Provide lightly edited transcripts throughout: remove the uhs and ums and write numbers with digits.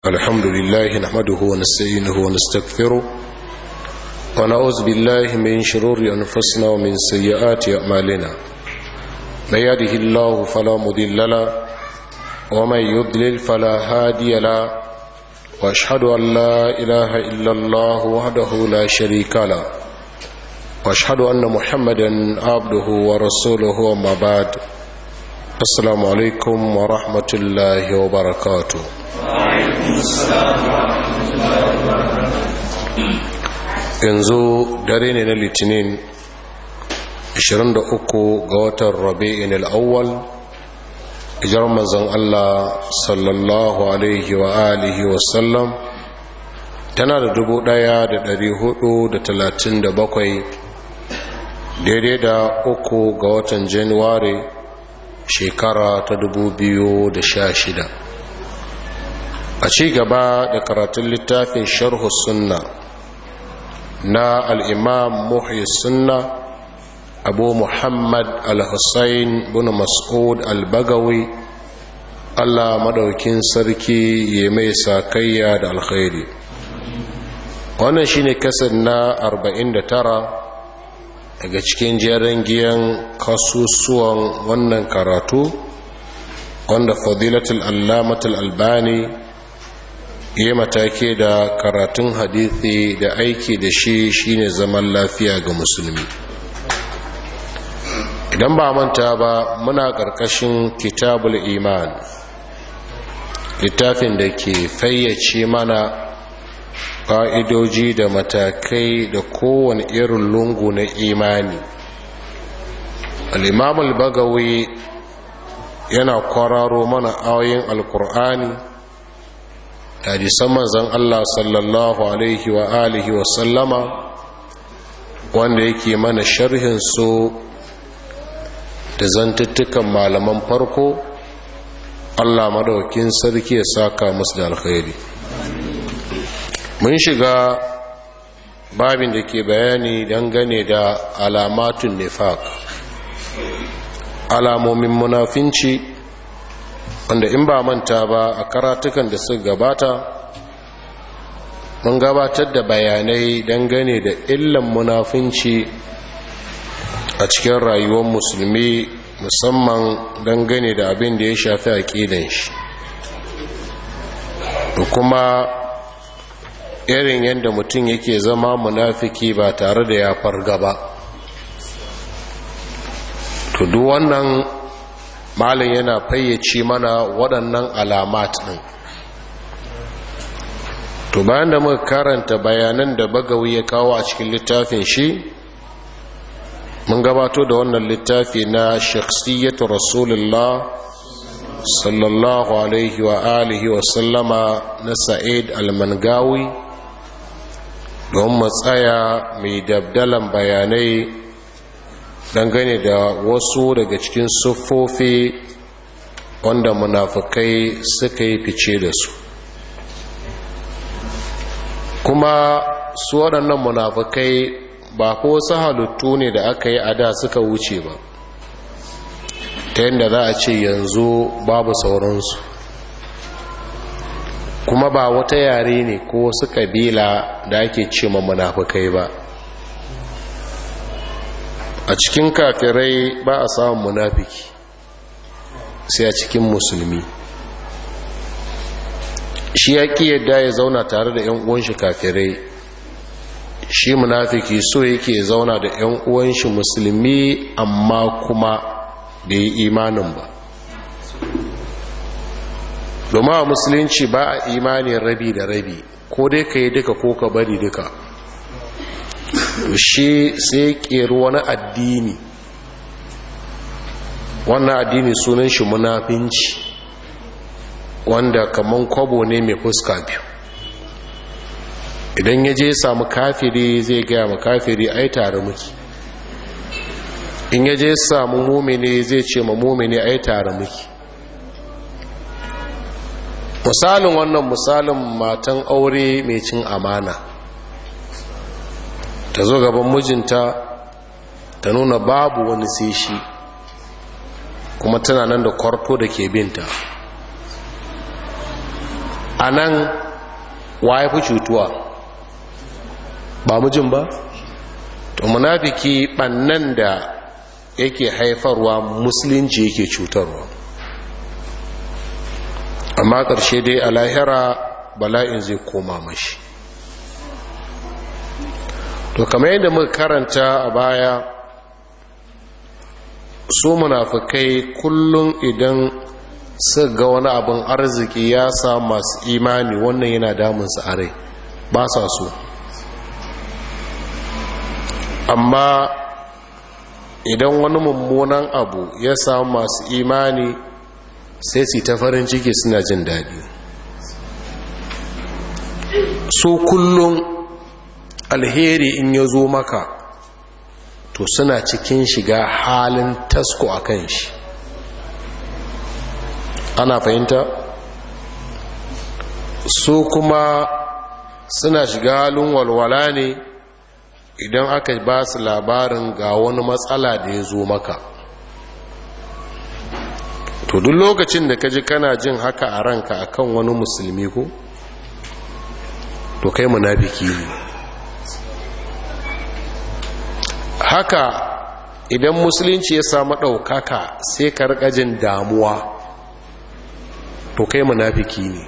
الحمد لله نحمده ونستعينه ونستغفره ونعوذ بالله من شرور أنفسنا ومن سيئات أعمالنا من يهده الله فلا مضل له ومن يضلل فلا هادي له وأشهد أن لا إله إلا الله وحده لا شريك له وأشهد أن محمدا عبده ورسوله وما بعد السلام عليكم ورحمة الله وبركاته. yanzu dare ne na litinin 23 ga watan rabi'in al'awwal hijar manzon Allah sallallahu alaihi wa alihi wasallam tana da 1437 daidai da 3 ga watan januwari shekara ta 2016 a ci gaba da karatun littafin sharhu sunna na al'imam muhyi sunna abu muhammad al-hussein bin mas'ud al-bagawi Allah madaukin sarki ya mai sakayya da alkhairi. Wannan shine kasar na 49 daga cikin jerin giyan kasusuwan wannan karatu wanda fadilatul allamatul albani ya matake da karatun hadithi da aiki da shi shine zaman lafiya ga musulmi. Idan ba manta ba muna ƙarƙashin kitabul iman, littafin da ke fayyace mana ƙa'idoji da matakai da kowane irin lungu na imani. Al-imam al-bagawi yana kwararo mana ayoyin alkur'ani hadisan manzon Allah sallallahu alaihi wa alihi wa sallama wanda yake mana sharhin su da zantuttukan malaman farko. Allah madaukakin sarki ya saka musu da alkhairi. Mun shiga babin da ke bayani dangane da alamatun nifaq, alamomin munafinci, wanda in ba manta ba a karatukan da suka gabata mun gabatar da bayanai dangane da illan munafinci a cikin rayuwar musulmi, musamman dangane da abin da ya shafi aqidan shi da kuma irin yadda mutum yake zama munafiki ba tare da ya farga ba. To duk wannan malin yana fayyace mana waɗannan alamat ɗin. To bayan da muka karanta bayanan da bagawi ya kawo a cikin littafin shi, mun gabato da wannan littafi na shakhsiyyatu rasulullah sallallahu alaihi wa alihi wa sallama na Sa'id al-Mangawi don matsaya mai dabdalan bayanai dangane da wasu daga cikin siffofi wanda munafikai suka yi fice da su. Kuma su waɗannan munafikai ba ko wasu halittu ne da aka yi a da suka wuce ba, ta yadda za a ce yanzu babu sauransu, kuma ba wata yare ne ko wasu ƙabila da ake ce ma munafikai ba. A cikin kafirai ba a samun munafiki sai a cikin musulmi. Shi ya ƙi yadda ya zauna tare da 'yan uwanshi kafirai, shi munafiki so yake zauna da 'yan uwanshi musulmi amma kuma da yi imanin ba. Domin a musulunci ba a imanin rabi da rabi, ko dai ka yi duka ko ka bari duka. Shi sai ƙeri wani addini, wannan addini sunan shi munafinci, wanda kaman kwabo ne mai fuska biyu. Idan ya je samu kafiri zai gaya ma kafiri ai tare muke, in ya je samu mumini zai ce ma mumini ai tare muke. Misalin wannan misalin matan aure mai cin amana, ta zo gaban mijinta ta nuna babu wani sai shi, kuma tana nan da kwarto da ke binta. a nan wa ya fi cutuwa ba mijin ba to munafiki ɓannan da yake haifarwa musulunci yake cutarwa amma ƙarshe dai a lahira bala'in zai koma mashi to kamar yadda muka karanta a baya su munafikai kullum idan su ga wani abin arziki ya sa masu imani wannan yana damunsa a rai ba sa so amma idan wani mummunan abu ya sa masu imani sai su ta farin ciki suna jin daɗi su kullum alheri in ya zo maka to suna cikin shiga halin tasko a kan shi ana fahimta su kuma suna shiga halin walwala ne idan aka ba su labarin ga wani matsala da ya zo maka to duk lokacin da ka ji kana jin haka a ranka akan wani musulmi ko to kai munafiki ne haka idan musulunci ya samu ɗaukaka sai ka rika jin damuwa to kai munafiki ne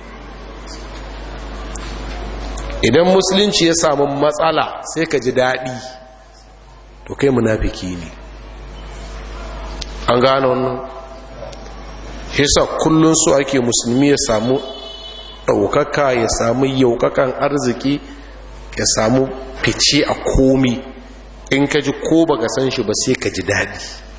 idan musulunci ya samu matsala sai ka ji daɗi to kai munafiki ne an gano wannan hisa kullun su ake musulmi ya samu ɗaukaka ya samu yaukakan arziki ya samu fice a komi in ka ji ko baka san shi ba sai ka ji daɗi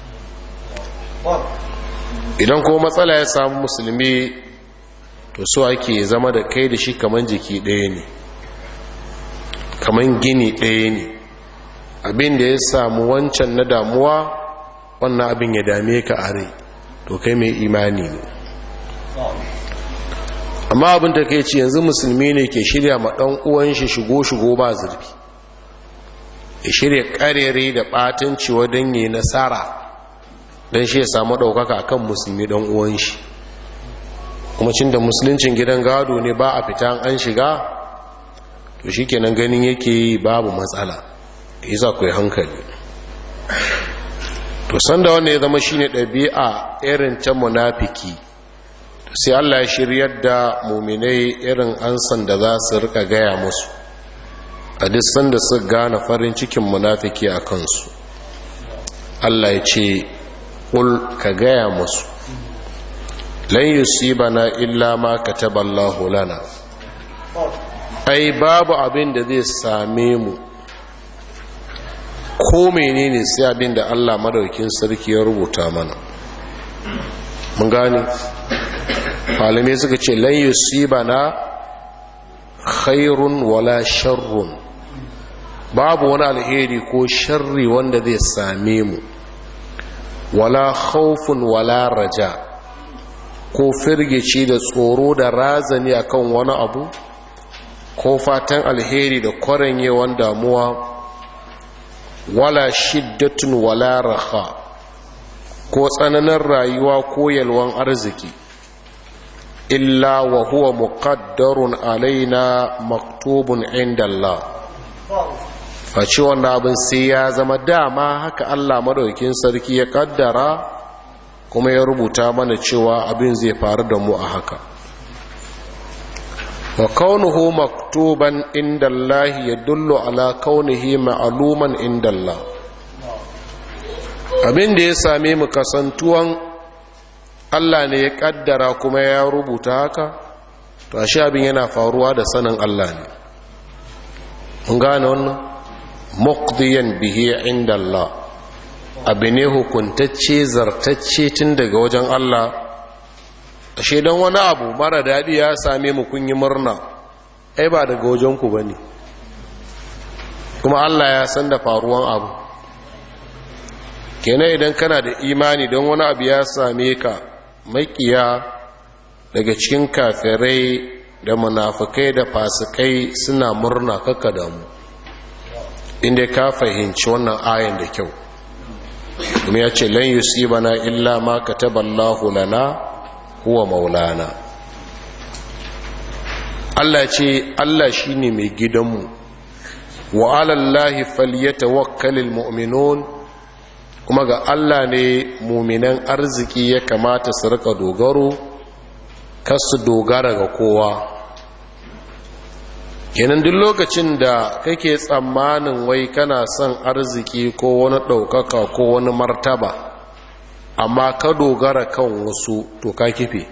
idan ko matsala ya samu musulmi to so ake zama da kai da shi kaman jiki ɗaya ne kaman gini ɗaya ne abin da ya samu wancan na damuwa wannan abin ya dame ka a rai to kai mai imani ne amma abin da kai ci yanzu musulmi ne ke shirya ma ɗan uwan shi shigo ba zurfi ya shirya ƙarere da ɓatanci wadan yi nasara don shi ya samu ɗaukaka akan musulmi ɗan uwan shi kuma cin da musuluncin gidan gado ne ba a fita an shiga to shi kenan ganin yake babu matsala isa ku yi hankali to sanda wanda ya zama shine ɗabi'a irin ta munafiki to sai Allah ya shiryar da muminai irin ansan da za su rika gaya musu a duk sanda su gane farin cikin munafiki a kansu Allah ya ce ƙul ka gaya musu lan yusibana illa ma kataballahu lana ai babu abin da zai same mu ko menene sai abin da Allah madaukin sarki ya rubuta mana mun gane malamai suka ce lan yusibana khairun wala sharrun babu wani alheri ko sharri wanda zai same mu wala khawfun wala raja ko firgici da tsoro da razani akan wani abu ko fatan alheri da kwaranyewan damuwa wala shiddatun wala raha ko tsananin rayuwa ko yalwan arziki illa wa huwa muqaddarun alaina maktubun inda Allah face wannan abin sai ya zama dama haka Allah madaukakin sarki ya kaddara kuma ya rubuta mana cewa abin zai faru da mu a haka wa kaunuhu maktuban inda Allah yadullu ala kaunihi ma'luman inda Allah abin da ya same mu kasantuwan Allah ne ya kaddara kuma ya rubuta haka to ashe abin yana faruwa da sanin Allah ne mun gane wannan muqdiyan bihi inda Allah abin ne hukuntacce zartacce tun daga wajen Allah ashe dan wani abu mara dadi ya same mu kun yi murna ai ba daga wajen ku bane kuma Allah ya san da faruwan abu kenan idan kana da imani don wani abu ya same ka makiya daga cikin kafirai da munafikai da fasikai suna murna kakka damu inda ka fahimci wannan ayan da kyau kuma ya ce lan yusibana illa ma kataballahu lana huwa maulana Allah ce Allah shine mai gidanmu wa alallahi falyatawakkalul mu'minun, kuma ga Allah ne mu'minan arziki ya kamata su rika dogaro, kar su dogara ga kowa. kenan duk lokacin da kake tsammanin wai kana son arziki ko wani ɗaukaka ko wani martaba amma ka dogara kan wasu, to ka kife.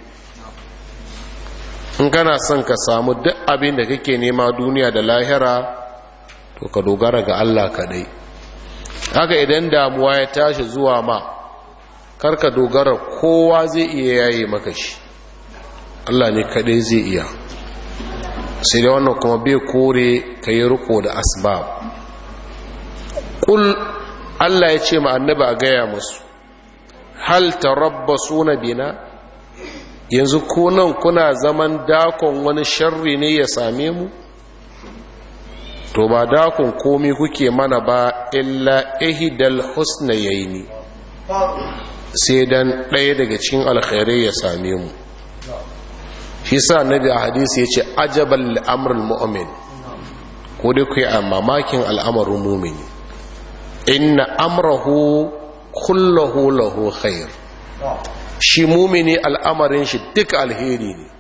in kana son ka samu duk abin da kake nema duniya da lahira, to ka dogara ga Allah kadai. haka idan damuwa ya tashi zuwa ma, karka dogara kowa zai iya yaye maka shi, Allah ne kadai zai iya. sai da wannan kuma bai kore ka yi riko da asbab. Kul, Allah ya ce ma annabi a gaya musu, hal tarabbasuna bina, yanzu ko nan kuna zaman dakon wani sharri ne ya same mu? to ba dakon komi kuke mana ba illa ihdal husnayaini, sai dan ɗaya daga cikin alkhairai ya same mu. shi sa nabi a hadisi ya ce ajabal al'amrul mu'min, ko dai ku yi a mamakin al'amarin mumini, inna amrahu kullahu lahu khair. shi mumini al'amarin shi duk alheri ne.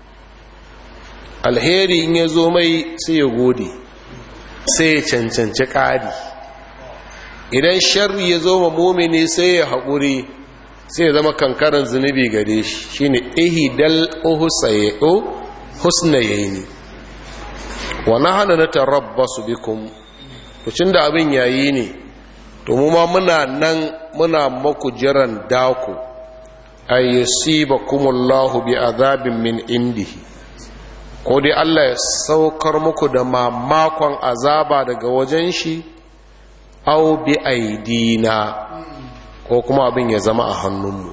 alheri in ya zo mai sai ya gode, sai ya cancanci ƙari. idan sharri ya zo ma mumini sai ya haƙuri, sai ya zama kankaran zunubi gare shi. shine ihdal husnayaini wa nahnu natarabbasu bikum. to cinda abin yayi ne, to mu ma muna nan muna maku jiran daku, ay yusibakumullahu bi azabin min indihi, ko dai Allah ya saukar muku da mamakon azaba daga wajen shi, au bi aidina, ko kuma abin ya zama a hannunmu.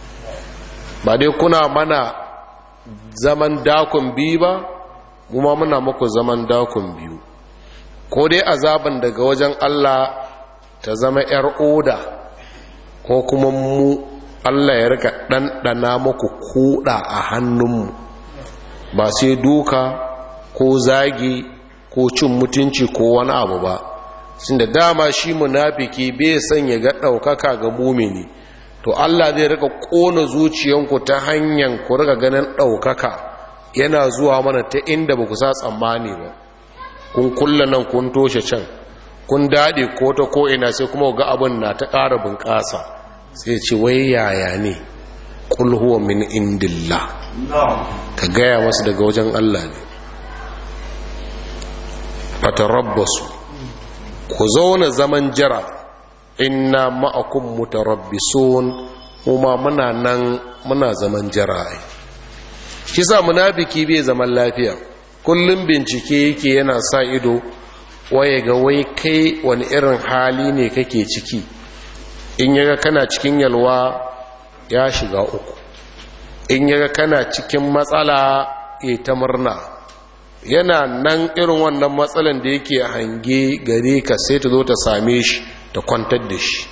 ba dai kuna mana zaman dakon biyu ba, mu ma muna muku zaman dakon biyu. ko dai azaban daga wajen Allah ta zama ‘yar oda, ko kuma mu Allah ya rika ɗanɗana muku kuɗa a hannunmu, ba sai duka ko zagi ko cin mutunci ko wani abu ba. sun da dama shi munafiki bai son ya ga ɗaukaka ga mumini, to Allah zai rika ƙona zuciyanku ta hanyar ku rika ganin ɗaukaka yana zuwa mana ta inda ba ku sa tsammani ba. kun kulla nan kun toshe can, kun daɗe ko ta ko'ina, sai kuma ga abin na ta ƙara bunƙasa. sai ce wai yaya ne? ƙul huwa min indillah, ka gaya masu daga wajen Allah ne. fatarabbasu, ku zauna zaman jira, inna ma'akum mutarabbisun, kuma muna nan muna zaman jira. shi sa munafiki bai zaman lafiya, kullum bincike yake yana sa ido waye ga wai kai wani irin hali ne kake ciki. in yaga kana cikin yalwa ya shiga uku, in yaga kana cikin matsala ya ta murna. yana nan irin wannan matsalan da yake hange gare ka, sai ta zo ta same shi ta kwantar da shi,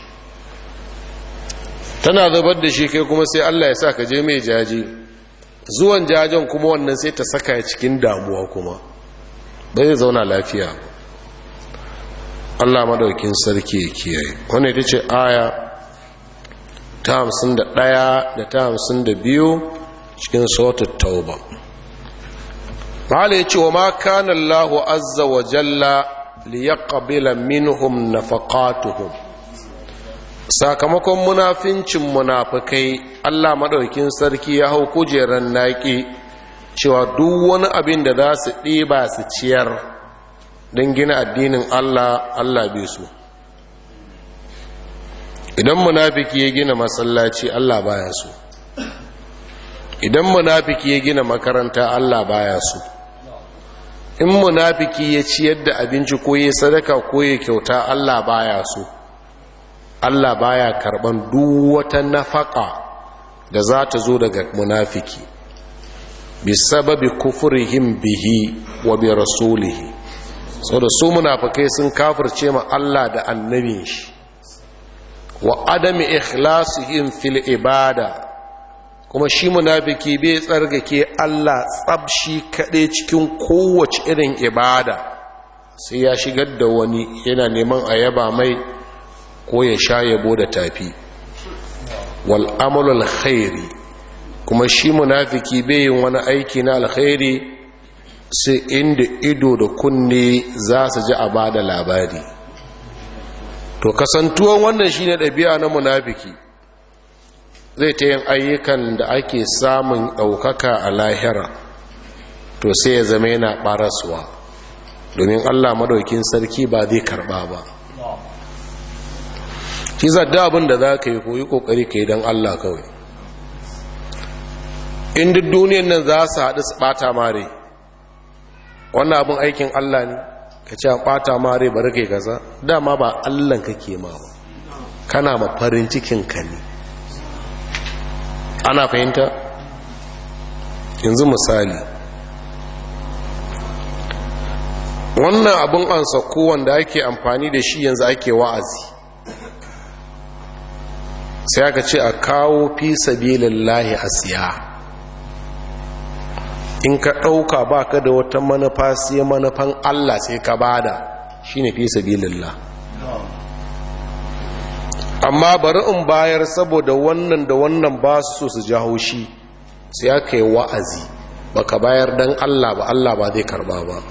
tana zubar da shi, kai kuma sai Allah ya sa ka je mai jaje. zuwan jajen kuma wannan sai ta saka cikin damuwa, kuma bai zai zauna lafiya. Allah madaukin sarki ya kiyaye. wannan ita ce aya ta 51 da ta 52 cikin suratul tauba. Mala yace wa ma kana Allahu azza wa jalla liyaqbila minhum nafaqatuhum. sakamakon munafincin munafikai, Allah madaukin sarki ya hau kujeran naki cewa duk wani abin da za su ɗiba su ciyar don gina addinin Allah, Allah bai so. idan munafiki ya gina masallaci, Allah baya so. idan munafiki ya gina makaranta, Allah baya so. in munafiki ya ciyar da abinci ko ya sadaka ko ya kyauta, Allah baya so. Allah baya karban duk wata nafaka da za ta zo daga munafiki bisababi kufrihim bihi wa bi rasulihi. saboda su munafikai sun kafirce ma Allah da annabin shi, wa adami ikhlasihim fil ibada, kuma shi munafiki bai tsargake Allah tsabshi kaɗai cikin kowace irin ibada sai ya shigar da wani yana neman a yaba mai ko ya sha yabo da tafi. Wal amalul khairi, kuma shi munafiki bai yin wani aiki na alkhairi sai inda ido da kunne za su ji a bada labari. To kasantuwan wannan shine ɗabi'a na munafiki, zai ta yin ayyukan da ake samun ɗaukaka a lahira, to sai ya zama yana ɓaraswa, domin Allah madaukin sarki ba zai karɓa ba. Shi zadda abin da za ka yi koyi ƙoƙari ka yi don Allah kawai. In duk duniyan nan za su haɗu su ɓata mare, wannan abin aikin Allah ne, ka ce ɓata mare bari kai kaza, dama ba Allahn kake ma ba, kana ma farin cikin ka ne. Ana fahimta? Yanzu misali, wannan abin ansa kowanda ake amfani da shi yanzu ake wa'azi, sai aka ce a kawo fi sabilillahi a siya. In ka ɗauka ba ka da wata manufa sai manufan Allah sai ka bada, shi ne fi sabilillah. Amma bari in bayar saboda wannan da wannan ba su so su ji haushi, sai aka yi wa'azi, ba ka bayar don Allah ba zai karba ba.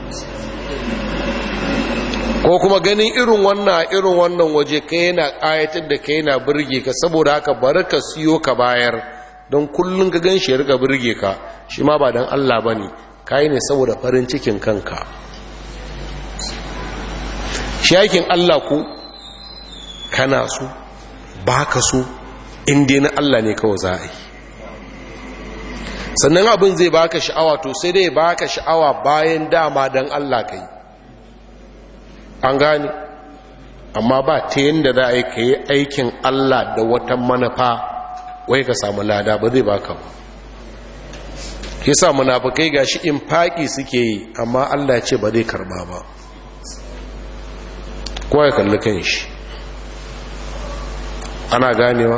Ko kuma ganin irin wannan waje ka yana ƙayatar da ka yana birge ka, saboda haka bari ka siyo ka bayar don kullum ka gan shi ya riga birge ka, shi ma ba don Allah ba ne, ka yi ne saboda farin cikin kanka. Shi aikin Allah ku kana so ba ka so inda na Allah ne kawai za a yi. Sannan abin zai baka sha'awa, to sai dai baka sha'awa bayan dama don Allah ka yi. An gane, amma ba ta yadda za a yi ka yi aikin Allah da wata manufa wai ka samu lada, ba zai baka ba. Kisa munafukai gashi in faƙi suke yi, amma Allah ce ba zai karba ba. Kowa ya kalli kan shi. Ana ganewa?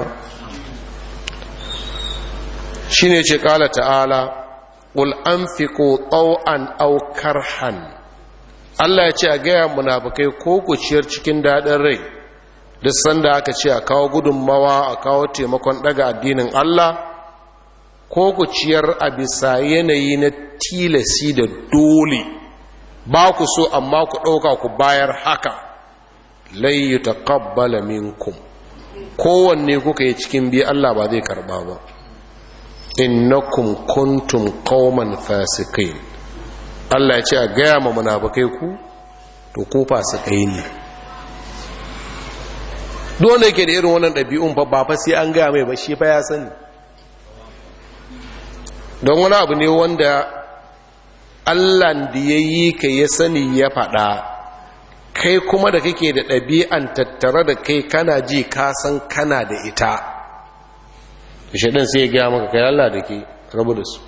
Shi ne ce ƙala ta'ala, ƙul an fi ko ɗau'an aukar han. Allah ya ce a gaya munafukai ko ku ciyar cikin daɗin rai, duk sanda aka ce a kawo gudunmawa, a kawo taimakon ɗaga addinin Allah, ko ku ciyar a bisa yanayi na tilasi da dole, ba ku so amma ku ɗauka ku bayar haka, lai yi taƙabbala minkum, kowanne kuka yi cikin biyu Allah ba zai karɓa ba. Innakum kuntum qauman fasiqin. Allah ya ce a gaya ma munafikai ku to ku fasikai ne. Dole yake da irin wannan ɗabi'un ba fa sai an gaya mai ba, shi fa ya sani. Don wani abu ne wanda Allah da ya yi ka ya sani ya faɗa, kai kuma da kake da ɗabi'an tattare da kai kana ji ka san kana da ita. Shaɗin sai ya gaya maka kai Allah da ke rabu da su.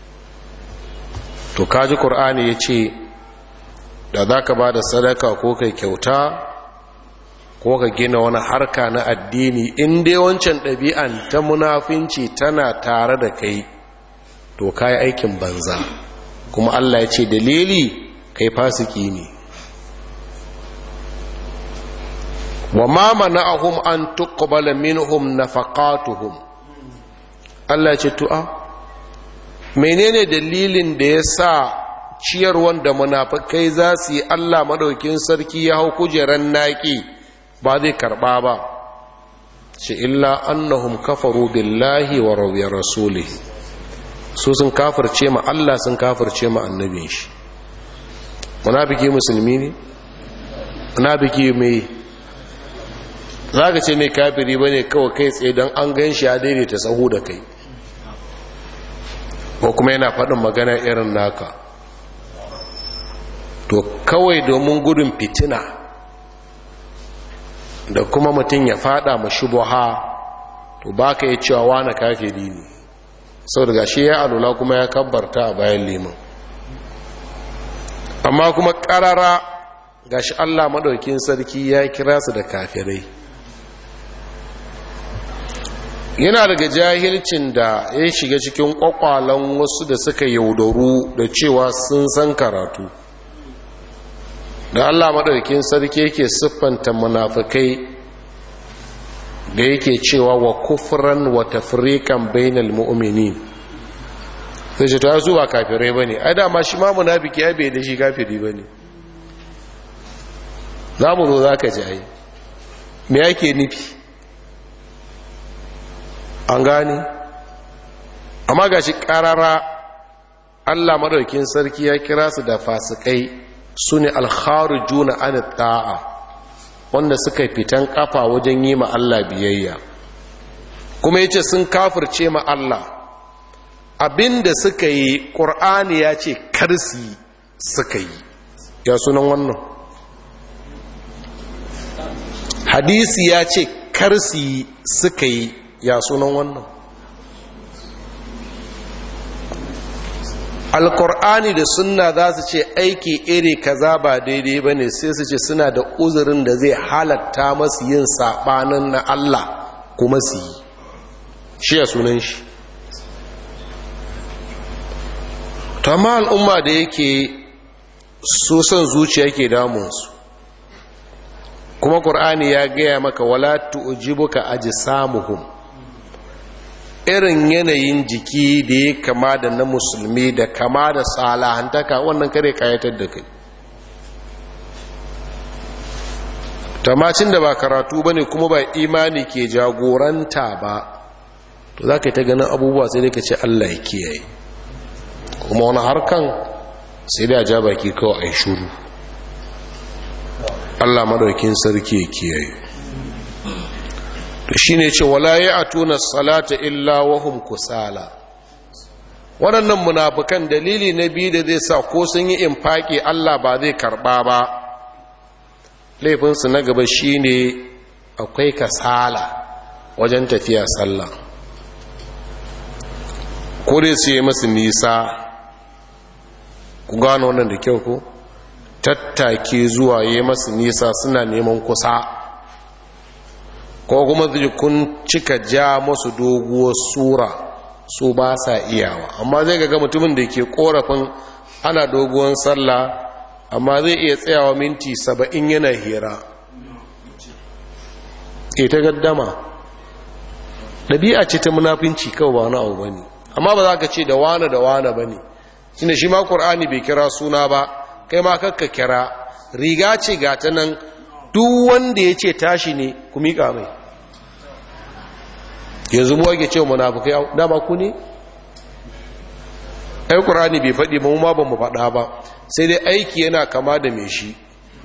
To kaji Qur'ani ya ce da za ka ba da sadaka ko kai kyauta ko ka gina wani harka na addini, in dai wancan ɗabi'an ta munafinci tana tare da kai, to kai aikin banza, kuma Allah ya ce dalili kai fasiki ne. wa ma mana'ahum an tuqbala minhum nafaqatuhum. Allah ya ce menene dalilin da ya sa ciyarwan da munafikai za su yi Allah madaukin sarki ya hau kujeran naki ba zai karba ba? ce illa annahum kafaru billahi wa rasulihi, su sun kafirce ma Allah, sun kafirce ma annabin shi. Munafiki musulmi ne? Munafiki mai zaka ce mai kafiri bane kawai kai tsaye don an gan shi ya daidaita sahu da kai, ko kuma yana faɗin magana irin naka, to kawai domin gudun fitina da kuma mutum ya fada ma shubuha, to baka yi cewa wani kafiri ne, sau daga shi ya alula kuma ya kabbarta a bayan liman. Amma kuma ƙarara gashi Allah maɗaukin sarki ya kira su da kafirai. yana daga jahilcin da ya shiga cikin kwakwalan wasu da suka yaudaru da cewa sun san karatu da Allah madaukakin sarki yake siffanta munafikai da yake cewa wa kufran wa tafriqan bainal mu'minin sai ce ta zuwa kafirai bane ai da ma shi ma munafiki ai bai da shi kafiri bane zamu zo zaka ji ai me yake nufi an gane amma gashi karara Allah madaukakin sarki ya kira su da fasikai sune al-kharijuna an ta'a wanda suka fitan kafa wajen yi ma Allah biyayya kuma yace sun kafirce ma Allah abinda suka yi Qur'ani ya ce karsi suka yi ya sunan wannan hadisi ya ce karsi suka yi ya sunan wannan alkur'ani da sunna za su ce aiki iri kaza ba daidai ba ne sai su ce suna da uzurin da zai halatta masu yin saɓanin na Allah kuma su yi shi ya sunan shi tamma al'umma da yake so son zuciya ke damunsu kuma ƙur'ani ya gaya maka wala tu'jibuka ajsamuhum irin yanayin jiki da ya kama da na musulmi da kama da salahantaka wannan kare kayatar da kai tamacin da ba karatu ba ne kuma ba imani ke jagoranta ba to za ka yi ta ganin abubuwa sai dai ka ce Allah ya kiyaye kuma wani harkan sai dai a ja baki kawai a yi shuru Allah madaukin sarki ya kiyaye to shi ne ce wala ya atuna salata illa wahum kusala waɗannan munafukan dalili na biyu da zai sa ko sun yi infaki Allah ba zai karɓa ba laifinsu na gaba shi ne akwai kasala wajen tafiya sallah ko dai su yi masu nisa ku gano wannan da kyau ko tattake zuwa yi masu nisa suna neman kusa ko kuma zai kun cika ja masu doguwar sura su ba sa iyawa amma zai ga mutumin da ke korafin ana doguwar sallah amma zai iya tsayawa minti 70 yana hira ta gaddama ɗabi'a ce ta munafinci kawai ba wani abu bane amma ba za ka ce da wane bane shine shi ma Qur'ani bai kira suna ba kai ma kakka kira riga ce ga ta nan duk wanda ya ce tashi ne ku miƙa mai yanzu mu wage ce munafikai dama ku ne ai Qur'ani bai faɗi ba mu ma ban mu faɗa ba sai dai aiki yana kama da me shi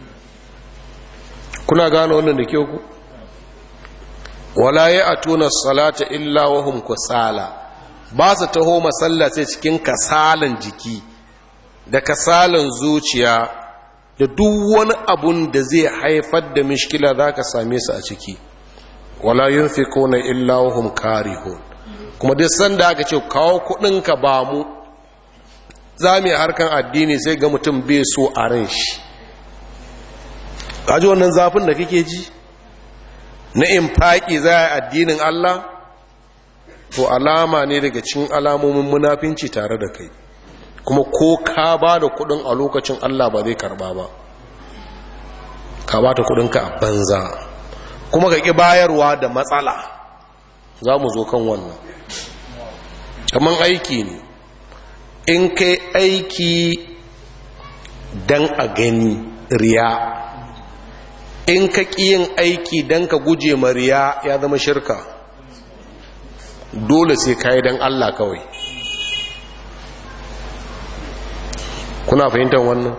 kuna gano wannan da kyau ku wala ya'tuna salata illa wa hum kusala ba su taho masalla sai cikin kasalan jiki da kasalan zuciya da duk wani abun da zai haifar da mishkila za ka same su a ciki wala yunfiquna illa wahum karihun kuma duk sanda aka ce kawo kudinka ba mu za mu yi harkan addini sai ga mutum bai so a ran shi kaji wannan zafin da kake ji na infaki za a yi addinin Allah to alama ne daga cikin alamomin munafinci tare da kai kuma ko ka ba da kudin a lokacin Allah ba zai karba ba ka ba ta kudinka a banza kuma ka ƙi bayarwa da matsala za mu zo kan wannan kamar aiki ne in kai aiki don a gani riya in ka ƙi yin aiki don ka guje ma riya ya zama shirka dole sai ka yi don Allah kawai kuna fahimtar wannan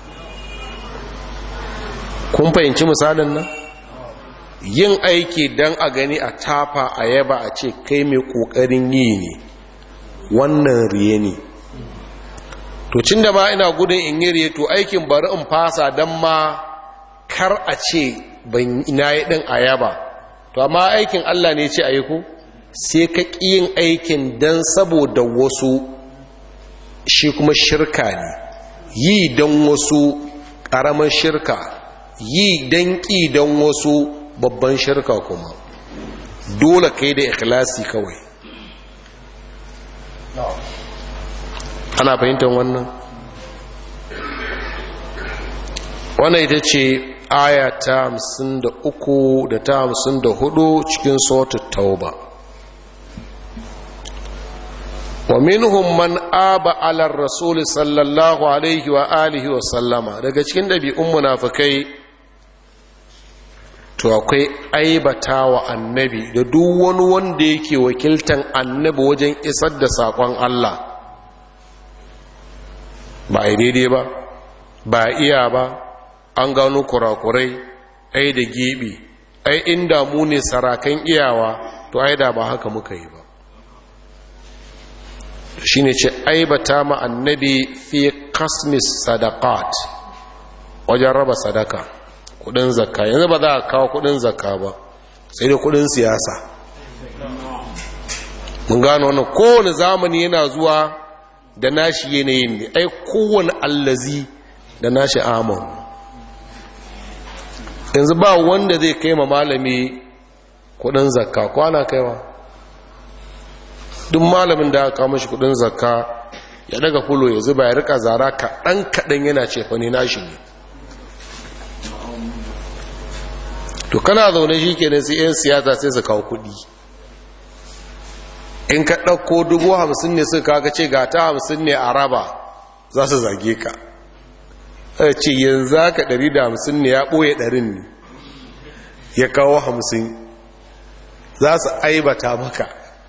kun fahimci misalin nan yin aiki don a gani a tafa a yaba a ce kai mai ƙoƙarin yi ne wannan riye ne to cin da ma ina gudun in yi riye to aikin bari in fasa don ma kar a ce ban ina yi ɗin a yaba to amma aikin Allah ne ce a yi ku sai ka ƙi yin aikin don saboda wasu shi kuma shirka ne yi don wasu ƙaramin shirka yi don ƙi don wasu babban shirka kuma dole kai da ikhlasi kawai. Ana fahimtar wannan? Wannan ita ce aya ta 53 da ta 54 cikin suratul tauba. Wa minhum man aba ala rasul sallallahu alaihi wa alihi wa sallama. Daga cikin dabi'un munafikai to akwai aibata wa annabi da duk wani wanda yake wakiltan annabi wajen isar da sakon Allah. Ba a daidai ba, ba iya ba, an gano kurakurai, ai da gibi, ai inda mu ne sarakan iyawa, to ai da ba haka muka yi ba. Shi ne ce aibata ma annabi fi kasmis sadaqat, wajen raba sadaka, kudin zakka. Yanzu ba za a kawo kudin zakka ba, sai da kudin siyasa. Mun gano wannan, kowane zamani yana zuwa da nashi yanayin ne, ai kowane allazi da nashi amon. Yanzu ba wanda zai kai ma malami kudin zakka, kwana kaiwa. Duk malamin da aka kawo mashi kudin zakka ya daga fulo ya zuba ya rika zara kaɗan yana cefa ne nashi ne. To kana zaune shi kenan sai 'yan siyasa sai su kawo kudi. In ka ɗauko 50,000 ne suka kaga ce ga ta 50 ne a raba, za su zage ka. Ce yanzu haka 150 ne ya ɓoye 100 ne ya kawo 50, za su aibata maka.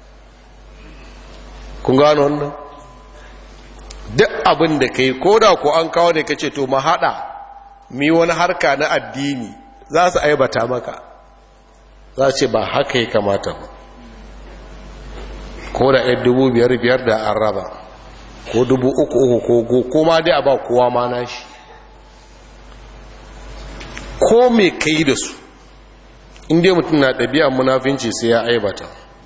Kun gano wannan? Duk abin da ka yi, ko da ko an kawo da ka ce to ma haɗa mi wani harka na addini, za su aibata maka, za ce ba haka ya kamata ba. Ko da 5,500 da an raba, ko 3,300 ko ma dai a ba kowa ma nashi. Ko me ka yi da su, inda mutum na ɗabi'an munafinci sai ya aibata.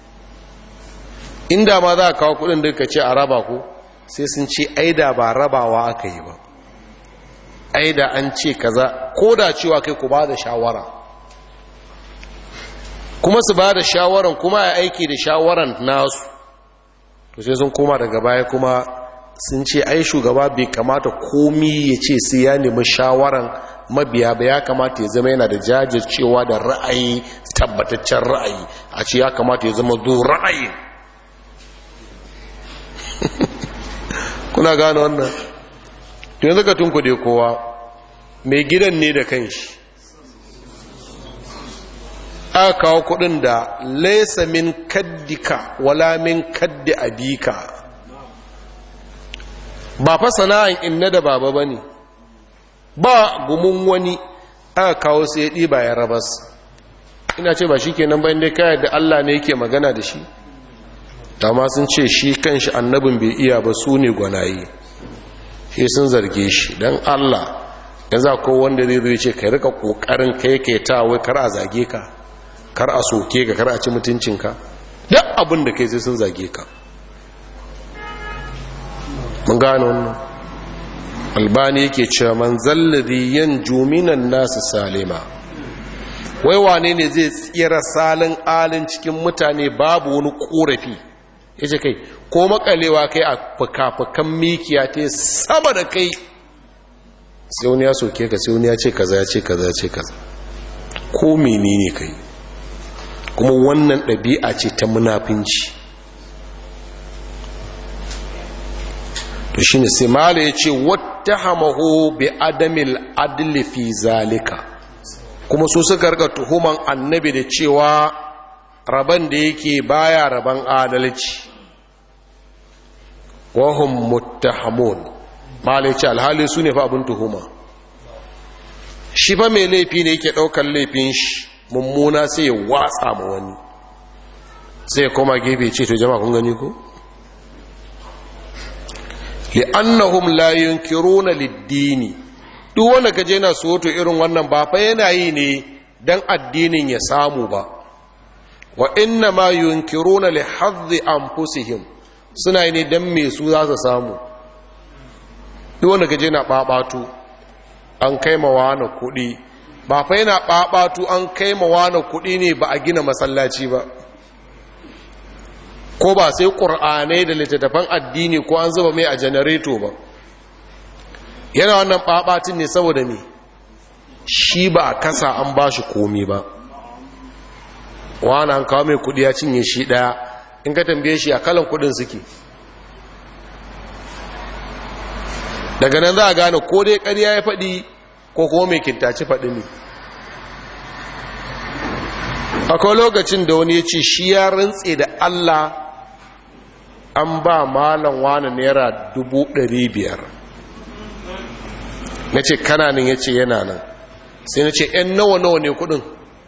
Inda ma za a kawo kudin da ka ce a raba ku, sai sun ce aida ba rabawa aka yi ba, aida an ce kaza, ko da cewa kai ku ba da shawara, kuma su ba da shawaran kuma ya aiki da shawaran nasu, to sai sun koma daga baya kuma sun ce ai shugaba bai kamata komi ya ce sai ya nemi shawaran mabiya ba, ya kamata ya zama yana da jajircewa da ra'ayi, tabbataccen ra'ayi, a ce ya kamata ya zama zo ra'ayi. Kuna gane wannan? to yanzu ka tunkuɗe kowa, mai gidan ne da kanshi aka kawo kudin da laisa min kaddika wala min kaddi abika, ba fa sana'an inna da baba bane, ba gumun wani aka kawo sai ya ɗiba ya rabas. Ina ce ba shikenan ba, inda kai da Allah ne yake magana da shi. Dama sun ce shi kanshi annabin bai iya ba, su ne gwanaye, shi sun zarge shi. Dan Allah yanzu akwai wanda zai zo ya ce kai rika kokarin kai ta wai kar a zage ka, kar a soke ka, kar a ci mutuncinka, duk abin da kai sai sun zage ka. mun gano wannan. Albani yake cewa man zalladhi yanju minan nas salima, wai wane ne zai tsira salin alin cikin mutane babu wani korafi? Yace kai ko makalewa kai a fukafukan mikiya ta sama da kai, sai wani ya soke ka, sai wani ya ce kaza, ya ce kaza, ya ce kaza, ko menene kai? Kuma wannan ɗabi'a ce ta munafinci. to shine sai mala ya ce wattahamahu bi adamil adli fi zalika, kuma su suka rika tuhuman annabi da cewa raban da yake baya raban adalci. wahum muttahamun, mala ya ce alhali su ne fa abin tuhuma. shi fa mai laifi ne yake ɗaukar laifin shi mummuna sai ya watsa ma wani, sai ya koma gefe ce to jama'a kun gani ko? li'annahum la yunkiruna lid-dini, duk wanda kaje yana soto irin wannan ba fa yana yi ne dan addinin ya samu ba, wa inna ma yunkiruna li hadhi anfusihim, suna yi ne dan me su za su samu. duk wanda kaje yana babatu an kai mawa na kudi, ba fa yana babatu an kai mawa na kudi ne ba a gina masallaci ba. ko ba sai ƙur'anai da littattafan addini ko an zuba mai a janareto ba. Yana wannan ɓaɓatin ne saboda me shi ba a kasa an ba shi komi ba. Wani an kawo mai kudi ya cinye shi ɗaya, in ka tambaye shi a kalan kudin suke. Daga nan za a gane ko dai ƙarya ya faɗi ko kuma mai kintaci faɗi ne. Akwai lokacin da wani ya ce shi ya rantse da Allah an ba malam wani naira 500,000. Na ce kananin ya ce yana nan, sai na ce ‘yan nawa ne kudin,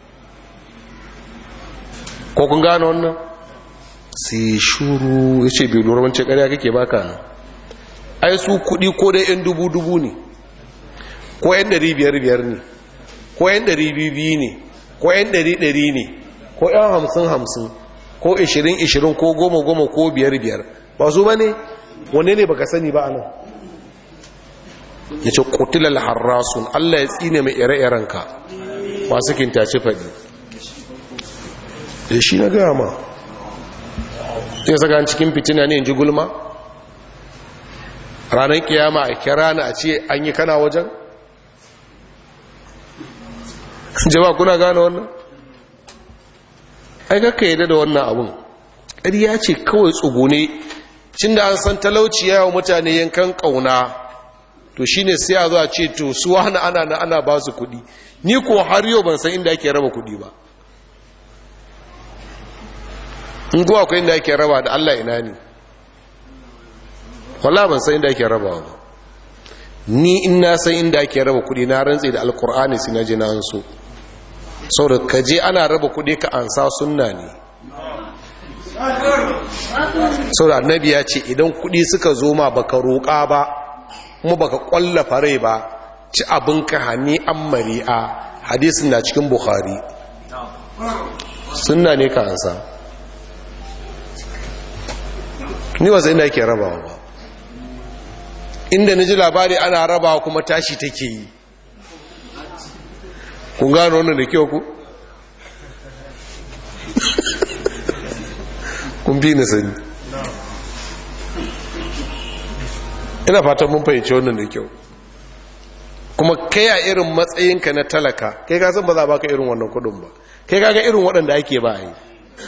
ko kun gane wannan? Sai shuru ya ce bai lura wance ƙarya kake baka nan. Ai su kudi ko dai ‘yan dubu ne, ko ‘yan 500 ne, ko ‘yan 200 ne, ko ‘yan 100 ne, ko ‘yan 50 ko 20 ko 10 ko 5 ba su ba ne? Wane ne baka sani ba anan? Ya ce kutilal harrasun, Allah ya tsine mai ire-irenka masu kintace faɗi. Da shi na gaya ma sai saka cikin fitina ne in ji gulma? Ranar kiyama a kira na a ce an yi kana wajen? Jama'a kuna gane wannan? Ai kakka yadda da wannan abun. Ƙarya ce kawai tsugune, cin da an san talauci yawa mutane yankan ƙauna, to shi ne sai a zuwa ce to su wani ana ba su kuɗi. Ni ko har yau ban san inda ake raba kuɗi ba. In kuwa akwai inda ake raba da Allah ina ne? Wala ban san inda ake raba ba. Ni in na san inda ake raba kuɗi na rantse da Alkur'ani sai na je na an so. Saboda kaje ana raba kuɗi ka ansa sunna ne. Saboda annabi ya ce idan kuɗi suka zo ma baka roƙa ba kuma baka ƙwallafa rai ba, ci abinka hani an mari'a. Hadisin na cikin Bukhari. Sunna ne ka ansa. Ni wasu inda ake rabawa ba. Inda na ji labari ana rabawa kuma tashi take yi. Kun gano wannan da kyau ku? Kun bi na sani. Ina fatan mun fahimci wannan da kyau. Kuma kai a irin matsayinka na talaka, kai ka san ba za a baka irin wannan kudin ba. Kai kaga irin waɗanda ake ba yi.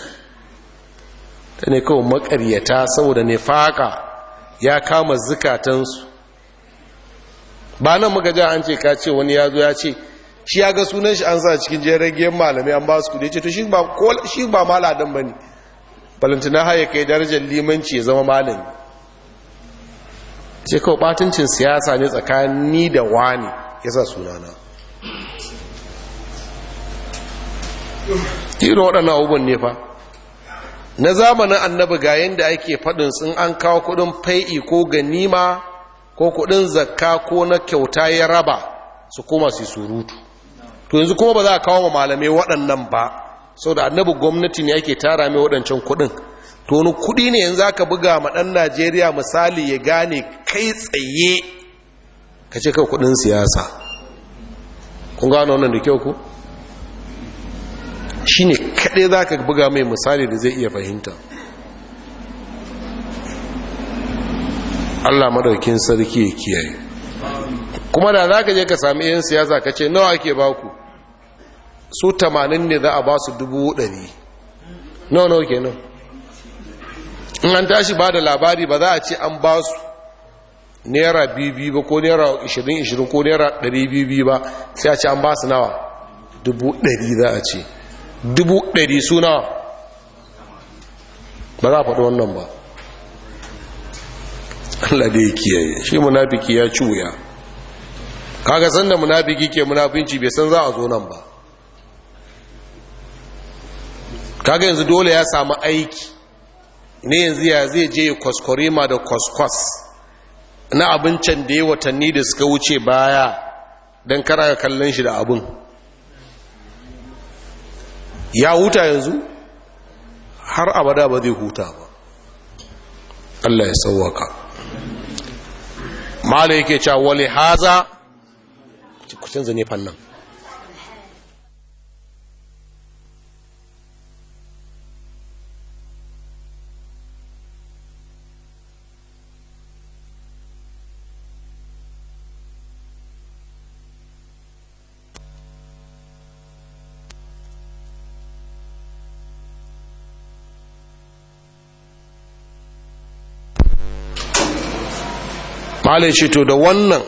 Ta ne kawai makaryata saboda nifaka ya kama zukatansu. Ba nan muka ja an ce ka ce wani ya zo ya ce shi ya ga sunan shi an sa cikin jeragen malamai an ba su kudi, ce to shi ba maladan ba ne, balantina haya kai darajar limanci ya zama malami. Ce kawai batuncin siyasa ne tsakani da wani ya sa sunana. irin waɗannan abubuwan ne fa na zamanin annabi ga yanda ake faɗin sun an kawo kuɗin fai'i ko ganima ko kuɗin zakka ko na kyauta ya raba su koma su surutu. To yanzu kuma ba za a kawo ma malamai waɗannan ba, sau da annabi gwamnati ne ake tara mai waɗancan kuɗin. To wani kuɗi ne yanzu aka buga ma ɗan Najeriya misali ya gane kai tsaye ka ce kai kuɗin siyasa. Kun gano wannan da kyau ku? Shi ne kaɗai za ka buga mai misali da zai iya fahimta. Allah maɗaukin sarki ya kiyaye. Kuma da za ka je ka sami 'yan siyasa ka ce nawa ake baku, su 80 ne za a ba su 100,000. nawa kenan? In an tashi ba da labari ba za a ce an ba su naira 2,000 ba ko naira 20,000 ko naira 200 ba, sai a ce an ba su nawa 100,000 za a ce 100,000 su nawa, ba za a faɗi wannan ba. Allah da ya kiyaye. Shi munafiki ya ci wuya. Kaga sanda munafiki ke munafinci bai san za a zo nan ba. Kaga yanzu dole ya samu aiki ne, yanzu ya zai je kwaskwarima da kwaskwas na abincin da ya watanni da suka wuce baya don kara kallon shi da abin. Ya huta yanzu har abada ba zai huta ba. Allah ya sauwaka. Mala yake cewa wale haza ku canza ne fannan. malai ce to da wannan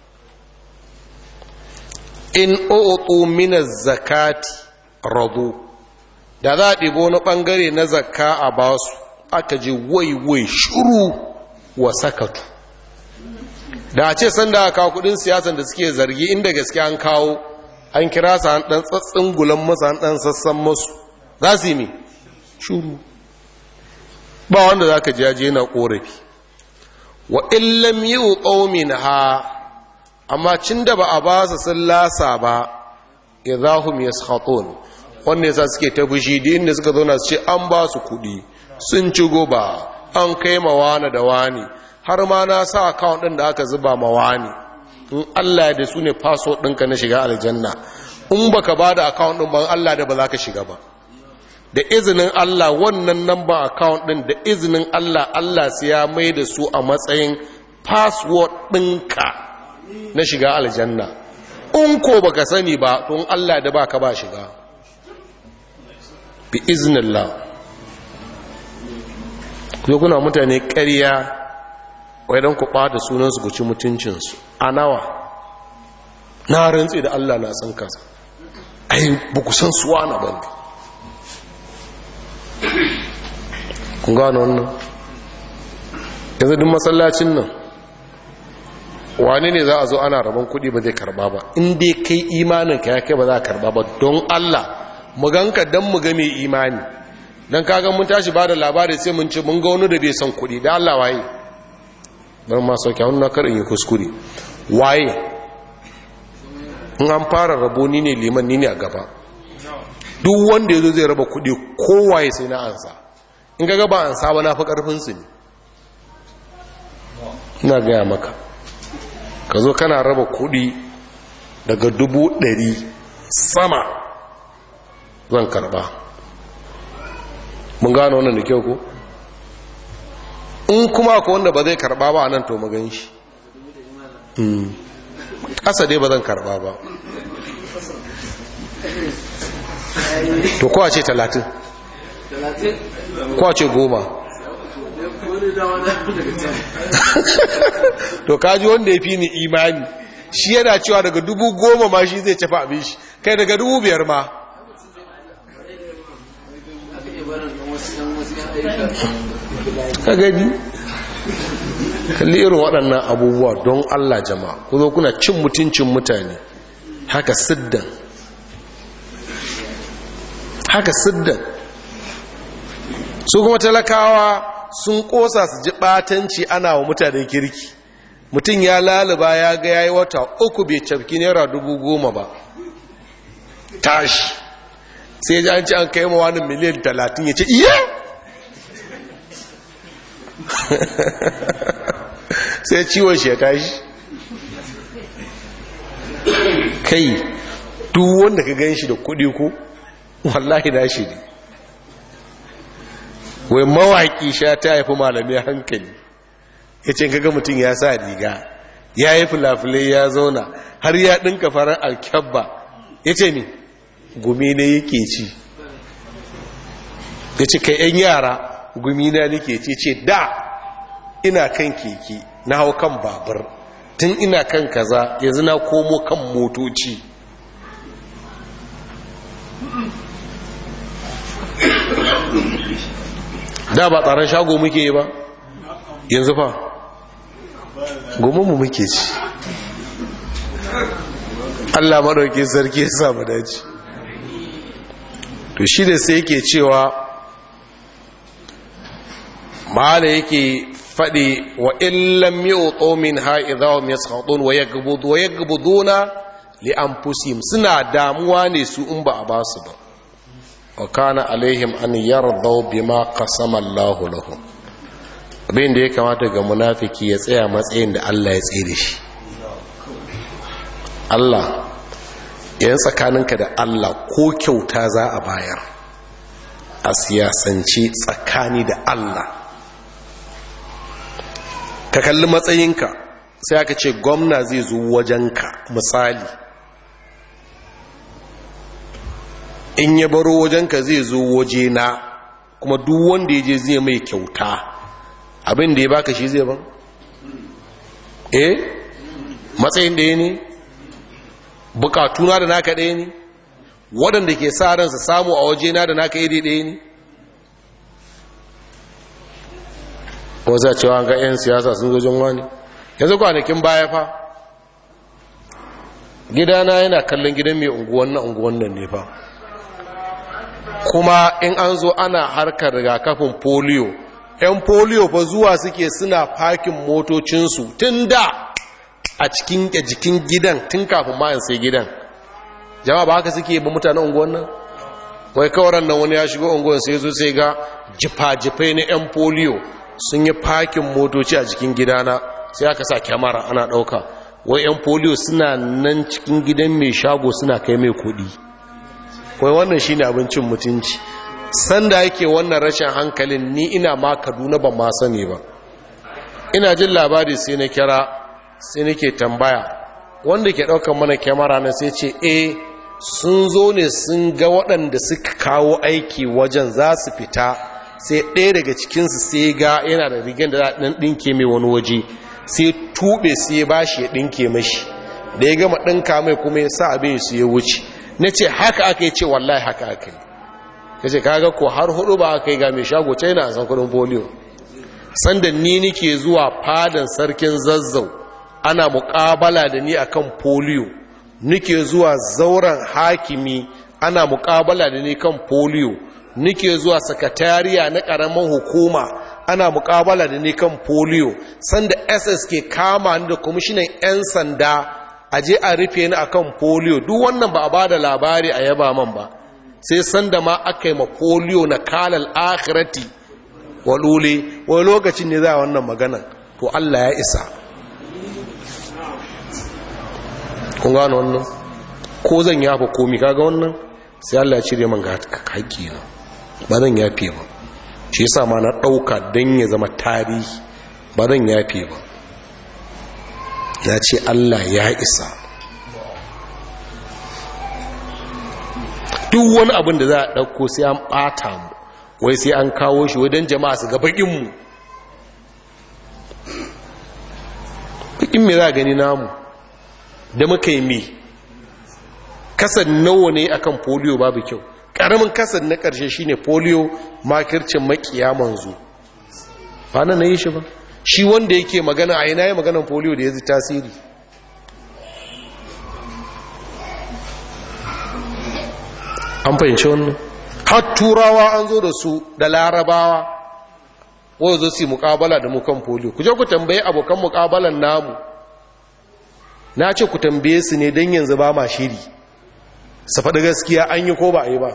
in u'tu min az-zakati radu, da za a ɗibo wani ɓangare na zakka a basu, aka je wai shuru wa sakatu. Da a ce sanda aka kawo kudin siyasan da suke zargi, inda gaske an kawo an kira su an ɗan tsatsin gulan masa an ɗan sassan masu, za su yi mi shuru, ba wanda za ka jaje na ƙorafi. Wa illam yi ƙaumin ha, amma cin da ba a ba su sun lasa ba, ya za hum ya wanda yasa suke ta fushi da inda suka zauna su ce an ba su kuɗi sun ci goba, an kai mawana da wani, har ma na sa account ɗin da aka zuba mawani, in Allah da su ne password ɗinka na shiga aljanna, in baka ba da account ɗin ban Allah da ba za ka shiga ba, da izinin Allah wannan number account ɗin da izinin Allah, Allah sai ya mai da su a matsayin password ɗinka na shiga aljanna. In ko baka sani ba to in Allah da baka ba shiga bi iznillah. ku kuna mutane ƙarya wai don ku ɓata sunansu ku ci mutuncinsu a nawa, na rantsi da Allah na san kasa, ai ba ku san suwa na ban. kun gano wannan? yanzu duk masallacin nan wani ne za a zo ana rabon kuɗi ba zai karba ba, in dai kai imaninka ya kai ba za a karba ba, don Allah mu ganka don mu ga mai imani. don kaga mun tashi ba da labari sai mun ce mun ga wani da bai san kuɗi, da Allah waye? don ma sauke hannun kar in yi kuskure, waye? in an fara rabo ni ne liman, ni ne a gaba, duk wanda ya zo zai raba kuɗi kowaye sai na ansa, in ga ba ansa ba na fi ƙarfinsu ne. ina gaya maka ka zo kana raba kuɗi daga 100,000 sama, zan karba. mun gano wannan da kyau ko? in kuma ko wanda ba zai karba ba nan to magan shi ƙasa dai ba zan karba ba, to kowa ce 30, kowa ce 10. to kaji wanda ya fi ni imani, shi yana cewa daga 10,000 ma shi zai cafa abin shi, kai daga 5,000 ma. ka gani kalli irin waɗannan abubuwa, don Allah jama'a ku zo kuna cin mutuncin mutane haka siddan, haka siddan. su kuma talakawa sun kosa su ji batanci ana wa mutane kirki. mutum ya laluba ya ga yayi wata 3 bai cafki naira 10,000 ba, tashi sai ji an ci an kai mawa miliyan 30 ya ce iya sai ciwon shi ya tashi. kai duk wanda ka gan shi da kuɗi ko wallahi na shi ne, wai mawaƙi sha ta haifi malamai hankali. ya ce kaga mutum ya sa riga ya yi fulafulai ya zauna har ya ɗinka farar alkyabba, ya ce ne gumi ne yake ci. ya ce kai 'yan yara gumi na nake ci. ce da ina kan keke na hau kan babur, tun ina kan kaza yanzu na komo kan motoci. da ba tsaron shago muke yi ba, yanzu fa gomonmu muke ci. Allah maɗauki sarki ya samu daji. to shi da sai yake cewa ma'ana yake faɗi wa illam yu'tu min ha'idhahum yaskhutun wa yaghbuduna li anfusihim, suna damuwa ne su in ba a basu ba. wa kana alaihim an yardaw bima qasama Allah lahum, abin da ya kamata ga munafiki ya tsaya matsayin da Allah ya tsere shi. Allah yan tsakaninka da Allah ko kyauta za a bayar a siyasance tsakani da Allah, ka kalli matsayinka. sai aka ce gwamna zai zo wajenka misali, in ya baro wajenka zai zo wajena, kuma duk wanda ya je zai mai kyauta, abin da ya baka shi zai ban. matsayin ɗaya ne, bukatuna da naka ɗaya ne, waɗanda ke sa ransa samu a wajena da naka iri ɗaya ne. ko za cewa ga 'yan siyasa sun zo jin wani yanzu kwanakin baya fa gidana yana kallon gidan mai unguwan nan ne fa, kuma in an zo ana harkar rigakafin polio, 'yan polio fa zuwa suke suna fakin motocinsu tun da a cikin jikin gidan tun kafin ma sai gidan. Jama'a ba haka suke ba mutanen unguwan nan? Wai kawaran nan wani ya shigo unguwan sai zo sai ga jifa-jifai na 'yan polio sun yi fakin motoci a jikin gidana, sai aka sa kyamara ana ɗauka. Wai 'yan polio suna nan cikin gidan mai shago suna kai mai kuɗi. Wai wannan shi ne abincin mutunci. Sanda yake wannan rashin hankalin ni ina ma Kaduna ban ma sani ba. Ina jin labari sai na kira sai nake tambaya wanda ke ɗaukar mana kyamara na sai ce sun zo ne sun ga waɗanda suka kawo aiki wajen za su fita, sai ɗaya daga cikinsu sai ga yana da rigar da ɗan ɗinke mai wani waje, sai tuɓe sai ba shi ya ɗinke mashi, da ya gama ɗinka mai kuma ya sa abin su ya wuce. Na ce haka aka yi, ce wallahi haka aka yi. Ya ce kaga ko har hudu ba aka yi ga mai shago ce yana san kudin polio. Sanda ni nike zuwa fadan sarkin Zazzau ana muƙabala da ni akan polio, nike zuwa zauren hakimi ana muƙabala da ni kan polio, nike zuwa sakatariya na ƙaramin hukuma ana muƙabala da ni kan polio, sanda SS ke kama ni da kwamishinan 'yan sanda a je a rufe ni akan polio. Duk wannan ba a ba da labari a yaba man ba, sai sanda ma aka yi ma polio na kalal akhirati walule, wani lokacin ne za a wannan magana. To Allah ya isa. Kun gano wannan? Ko zan yafa komi kaga wannan sai Allah ya cire man ga haƙƙi na, ba zan yafe ba. Shi yasa ma na ɗauka don ya zama tarihi, ba zan yafe ba. Ya ce Allah ya isa. Duk wani abin da za a ɗauko sai an ɓata mu, wai sai an kawo shi wajen jama'a su ga baƙinmu. Baƙin me za a gani namu da muka yi me? Kasan nawa ne akan polio babu kyau. Ƙaramin kasan na ƙarshe shine polio makircin makiya manzo. Ba nan na yi shi ba. Shi wanda yake magana a ina ya maganan polio da ya zai tasiri. An fahimci wannan? Har turawa an zo da su da larabawa wanda zo su muƙabala da mu kan polio. Ku je ku tambaye abokan muƙabalan namu. Na ce ku tambaye su ne don yanzu ba ma shiri. Su faɗi gaskiya an yi ko ba a yi ba.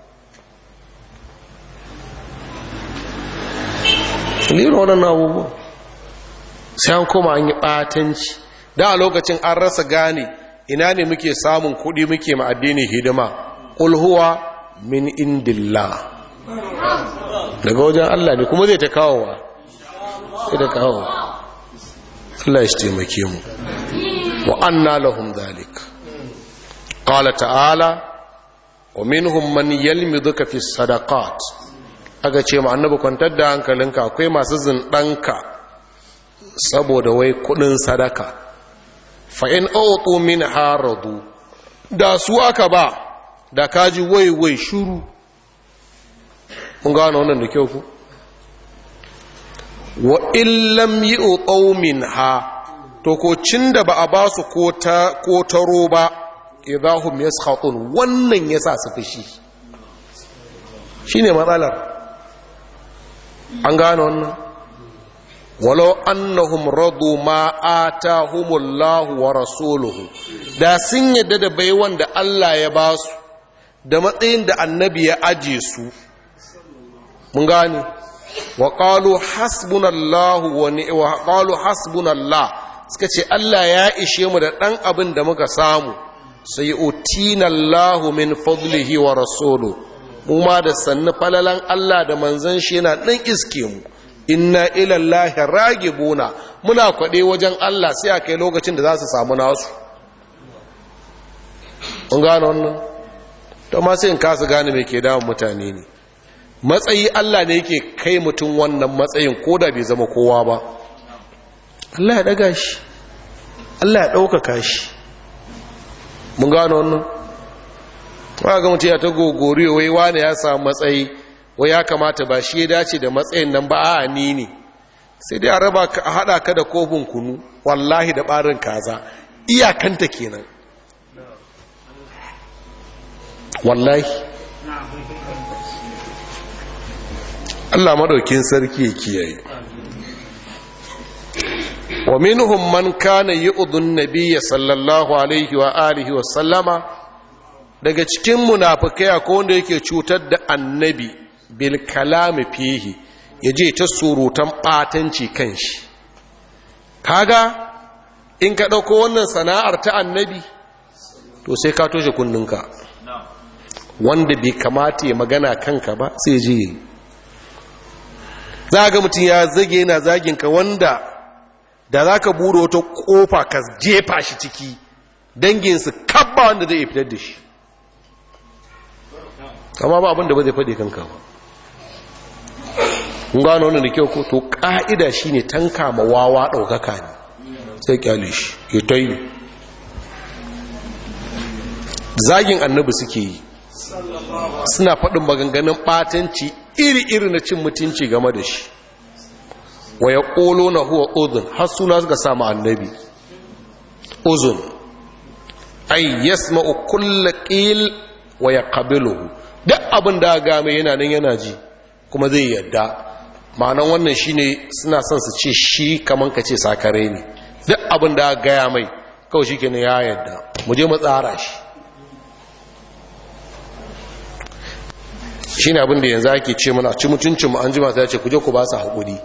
Lero waɗannan abubuwa. Sai an koma an yi ɓatanci. Da a lokacin an rasa gane ina ne muke samun kuɗi muke ma addini hidima. Qul huwa min indillah. Daga wajen Allah ne kuma zai ta kawowa. Sai da kawowa. Allah ya taimake mu. Wa anna lahum dhalik. Qala ta'ala wa minhum man yalmiduka fi sadaqat. Aka ce ma annabi kwantar da hankalinka, akwai masu zindanka saboda wai kudin sadaka. Fa in autu min haradu, da su aka ba da kaji wai shuru. Mun gano wannan da kyau ku. Wa in lam yu'tu minha, to ko cinda ba a ba su ko taro ba, idahum yaskhatun, wannan yasa su fushi. Shine matsalar. An gano wannan. Walau annahum radu ma atahumullahu wa rasuluhu, da sun yadda da baiwan da Allah ya ba su da matsayin da annabi ya aje su. Mun gane. Wa qalu hasbunallahu wa qalu hasbunallah, suka ce Allah ya ishe mu da dan abin da muka samu, sai utinallahu min fadlihi wa rasuluhu, mu ma da sannu falalan Allah da manzon shi yana dan iske mu. Inna ilallahi ragibuna, muna kwade wajen Allah sai a kai lokacin da za su samu nasu. Mun gano wannan? To ma sai in kasa gane me ke damun mutane ne. Matsayi Allah ne yake kai mutum wannan matsayin ko da bai zama kowa ba. Allah ya daga shi. Allah ya ɗaukaka shi. Mun gano wannan? Ba ga mutum ya ta gogori wai wane ya samu matsayi, wai ya kamata ba shi ya dace da matsayin nan ba a ni ne. Sai dai a raba ka, a haɗa ka da kofin kunu, wallahi da ɓarin kaza, iyakanta kenan. Wallahi. Allah madaukin sarki ya kiyaye. Wa minhum man kana yu'dhu an-nabiy sallallahu alaihi wa alihi wa sallama, daga cikin munafikai akwai wanda yake cutar da annabi bil kalami fihi, yaje ta surutan batanci kanshi. Kaga in ka dauko wannan sana'ar ta annabi to sai ka toshe kunninka, wanda bai kamata ya magana kanka ba sai je. Za ga mutum ya zage yana zaginka wanda da za ka bude wata kofa ka jefa shi ciki, danginsu kabba wanda zai fitar da shi, kama ba abinda ba zai faɗi kanka ba. kun gano wannan da kyau ko? To ƙa'ida shi ne tanka ma wawa ɗaukaka ne, sai kyale shi ya ta yi. Zagin annabi suke yi, suna faɗin maganganun ɓatanci iri-iri na cin mutunci game da shi. Wa ya ƙolo na huwa uzun, har suna suka samu annabi uzun, ai yasma'u kulla ƙil wa ya ƙabiluhu, duk abin da game yana nan yana ji kuma zai yadda. Ma'anan wannan shi ne suna son su ce shi kaman ka ce sakare ne, duk abin da gaya mai kawai shi kenan ya yadda, mu je mu tsara shi. shi ne abin da yanzu ake ce mana ci mutuncinmu an jima ta ce kuje ku ba su haƙuri.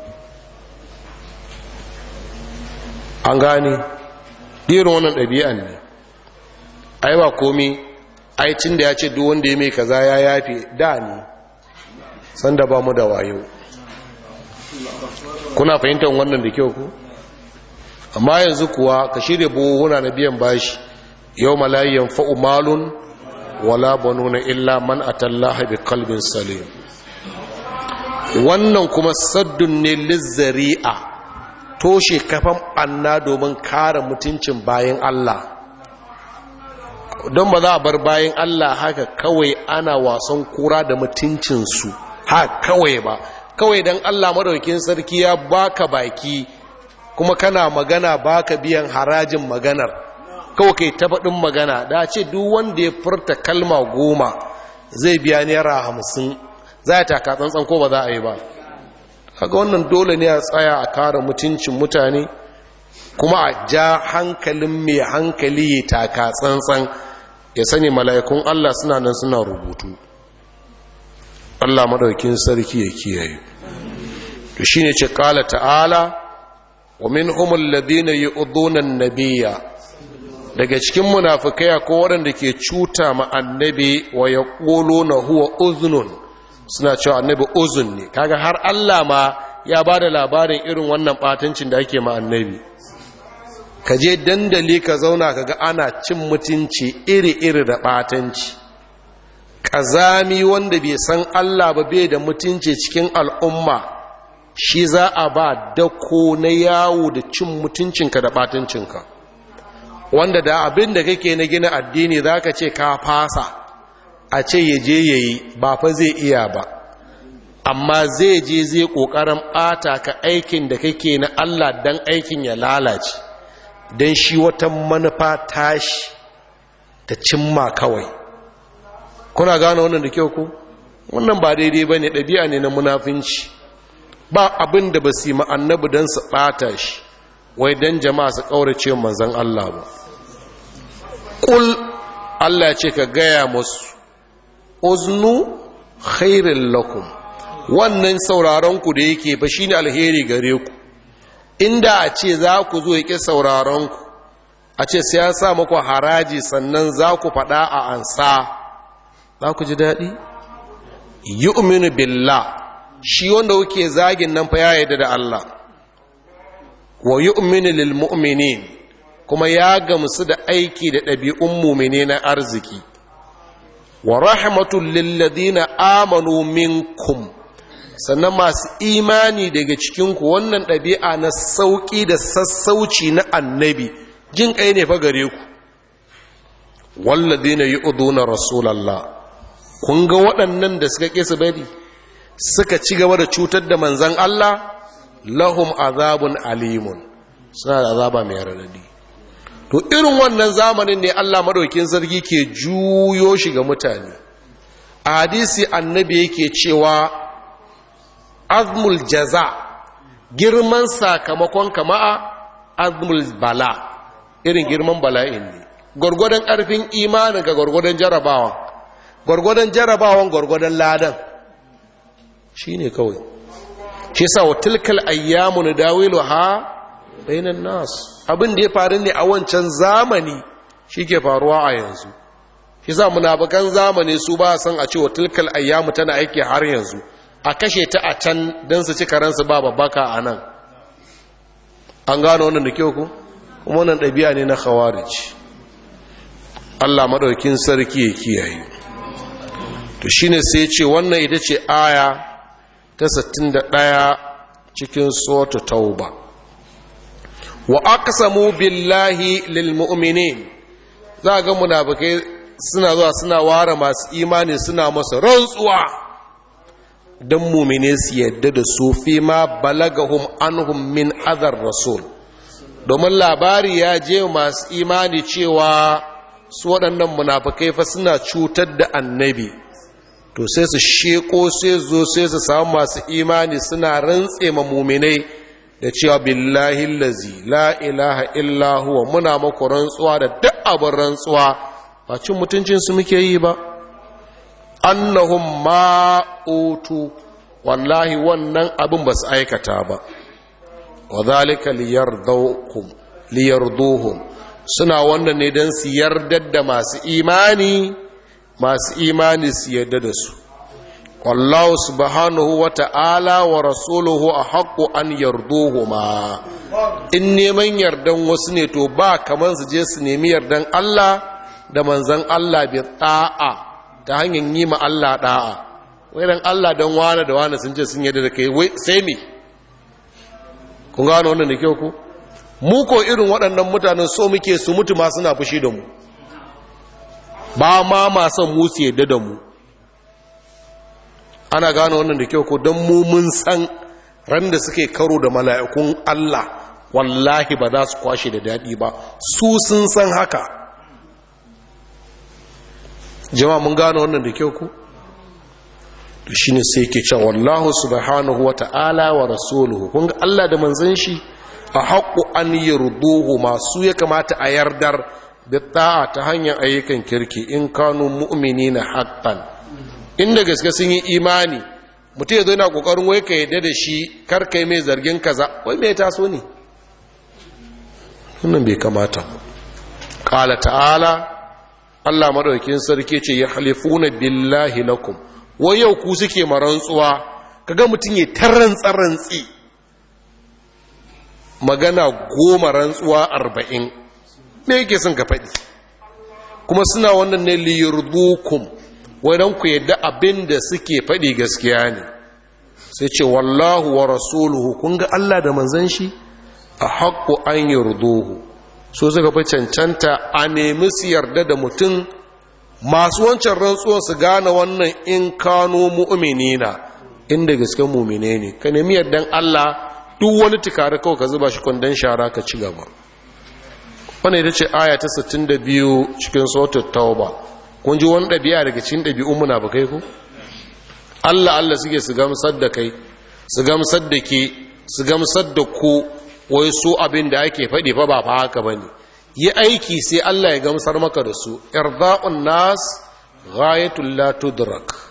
An gane irin wannan ɗabi'an ne, ai ba komi, ai cin da ya ce duk wanda ya mai kaza ya yafe da ne sanda ba mu da wayo. Kuna fahimtar wannan da kyau ku? Amma yanzu kuwa ka shirya buhuna na biyan bashi, yau malayin fa'u malun wala banuna illa man atallaha bi qalbin salim. Wannan kuma saddun ne lizzari'a, toshe kafan anna domin kare mutuncin bayan Allah. Don ba za a bar bayan Allah haka kawai ana wasan kura da mutuncinsu haka kawai ba, kawai don Allah madaukin sarki ya baka baki kuma kana magana baka biyan harajin maganar, kawai kai ta faɗin magana. Da ce duk wanda ya furta kalma 10 zai biya naira 50, za a taka tsantsan ko ba za a yi ba? Kaga wannan dole ne a tsaya a kare mutuncin mutane, kuma a ja hankalin mai hankali ya taka tsantsan, ya sani mala'ikun Allah suna nan suna rubutu. Allah madaukin sarki ya kiyaye. To shine ce qala ta'ala wa minhum alladhina yu'dhuna an-nabiyya, daga cikin munafikai ko waɗanda ke cuta ma annabi, wa yaquluna huwa uznun, suna cewa annabi uzun ne. Kaga har Allah ma ya bada labarin irin wannan batancin da ake ma annabi. Ka je dandali ka zauna kaga ana cin mutunci iri-iri da batanci. Kazami wanda bai san Allah ba, bai da mutunci cikin al'umma, shi za a ba dako na yawo da cin mutuncinka da batancinka, wanda da abin da kake na gina addini za ka ce ka fasa, a ce ya je ya yi, ba fa zai iya ba, amma zai je zai ƙoƙarin ɓata ka aikin da kake na Allah don aikin ya lalace, don shi wata manufa tashi ta cimma kawai. Kuna gane wannan da kyau ku? Wannan ba daidai ba ne, ɗabi'a ne na munafinci. Ba abin da ba su yi ma'annabi don su ɓata shi, wai don jama'a su ƙaurace manzan Allah ba. Ƙul, Allah ya ce ka gaya musu, uznu khairin lakum, wannan sauraronku da yake ba shi ne alheri gare ku. Inda a ce za ku zo yake sauraronku, a ce sai ya sa muku haraji sannan za ku faɗa a ansa, za ku ji daɗi? Yu'minu billah, shi wanda kuke zagin nan fa ya yarda da Allah, wa yu'minu lil mu'minin, kuma ya gamsu da aiki da ɗabi'un mu'mine na arziki, wa rahmatul lil ladina amanu minkum, sannan masu imani daga cikinku wannan ɗabi'a na sauƙi da sassauci na annabi jin kai ne fa gare ku walladina yu'duna rasulallah, kun ga waɗannan da suka ƙi su bari suka ci gaba da cutar da manzan Allah, lahum azabun alimun, suna da azaba mai radadi. To irin wannan zamanin ne Allah madaukin sarki ke juyo shi ga mutane. A hadisi annabi yake cewa azmul jaza, girman sakamakon kama'a azmul bala, irin girman bala'in ne, gwargwadon ƙarfin imanin ga gwargwadon jarabawan, gwargwadon jarabawan gwargwadon ladan, shi ne kawai. Shi sa wa tilkal ayyamu nadawiluha bainan nas, abin da ya faru ne a wancan zamani shi ke faruwa a yanzu. Shi sa munafikan zamani su ba san a ce wa tilkal ayyamu tana aiki har yanzu, a kashe ta a can don su ci karansu ba babbaka a nan. An gano wannan da kyau ku? Kuma wannan ɗabi'a ne na khawarij. Allah maɗaukin sarki ya kiyaye. To shine sai ce wannan ita ce aya ta 61 cikin suratul Tauba. Wa aqsamu billahi lil mu'minin, za ga munafikai suna zuwa suna ware masu imani suna masa rantsuwa dan mu'mine su yadda da su fi ma balagahum anhum min adar rasul, domin labari ya je masu imani cewa su waɗannan munafikai fa suna cutar da annabi. To sai su sheko sai zo sai su samu masu imani suna rantse ma mu'minai da cewa billahi allazi la ilaha illa huwa, muna maku rantsuwa da duk abin rantsuwa, ba cin mutuncin su muke yi ba, annahum ma'utu, wallahi wannan abin ba su aikata ba, wa zalika liyarduhum, suna wannan ne don su yardar da masu imani su yarda da su. wallahu subhanahu wa ta'ala wa rasuluhu ahaqqu an yarduhuma, in neman yardan wasu ne to ba kaman su je su nemi yardan Allah da manzan Allah bi ta'a, ta hanyar yi ma Allah da'a. wai dan Allah dan wani da wani sun ce sun yarda da kai, wai sai me? kun gano wannan da kyau ku? Mu ko irin waɗannan mutanen so muke su mutu ma suna fushi da mu, ba ma son mu su yarda da mu. Ana gano wannan da kyau ko? don mu mun san ran da suke karo da mala'ikun Allah wallahi ba za su kwashe da daɗi ba, su sun san haka. Jama'a mun gano wannan da kyau ko? To shine sai yake cewa wallahu subhanahu wa ta'ala wa rasuluhu, kun ga Allah da manzon shi a haƙu an yarduhu, masu ya kamata a yardar da ta'a ta hanyar ayyukan kirki, in kanu mu'minina haqqan, inda gaske sun yi imani. Mutum ya zo yana kokarin wai ka yadda da shi kar kai mai zargin kaza, wai mai taso ne? wannan bai kamata. Qala ta'ala, Allah madaukakin sarki ce ya halifuna billahi lakum, wai yau ku suke marantsuwa, kaga mutum ya tarantsi magana 10 rantsuwa 40, me yake son ka faɗi? Kuma suna wannan ne liyurdukum, wadan ku yadda abin da suke faɗi gaskiya ne. Sai ce wallahu wa rasuluhu, kun ga Allah da manzon shi a haqqu an yurduhu, so suka fi cancanta a nemi su yarda da mutum. Masu wancan rantsuwan su gane wannan, in kano mu'minina, inda gaske mu'mine ne, ka nemi yardan Allah. Duk wani tukari kawai ka zuba shi kwandon shara ka ci gaba. Wannan ita ce aya ta 62 cikin suratul Tauba. Kun ji wani ɗabi'a daga cikin ɗabi'un munafikai ko? Allah suke su gamsar da kai, su gamsar da ke, su gamsar da ku, wai su abin da ake faɗi fa ba fa haka bane. Yi aiki sai Allah ya gamsar maka da su. Irda'un nas ghayatul la tudrak.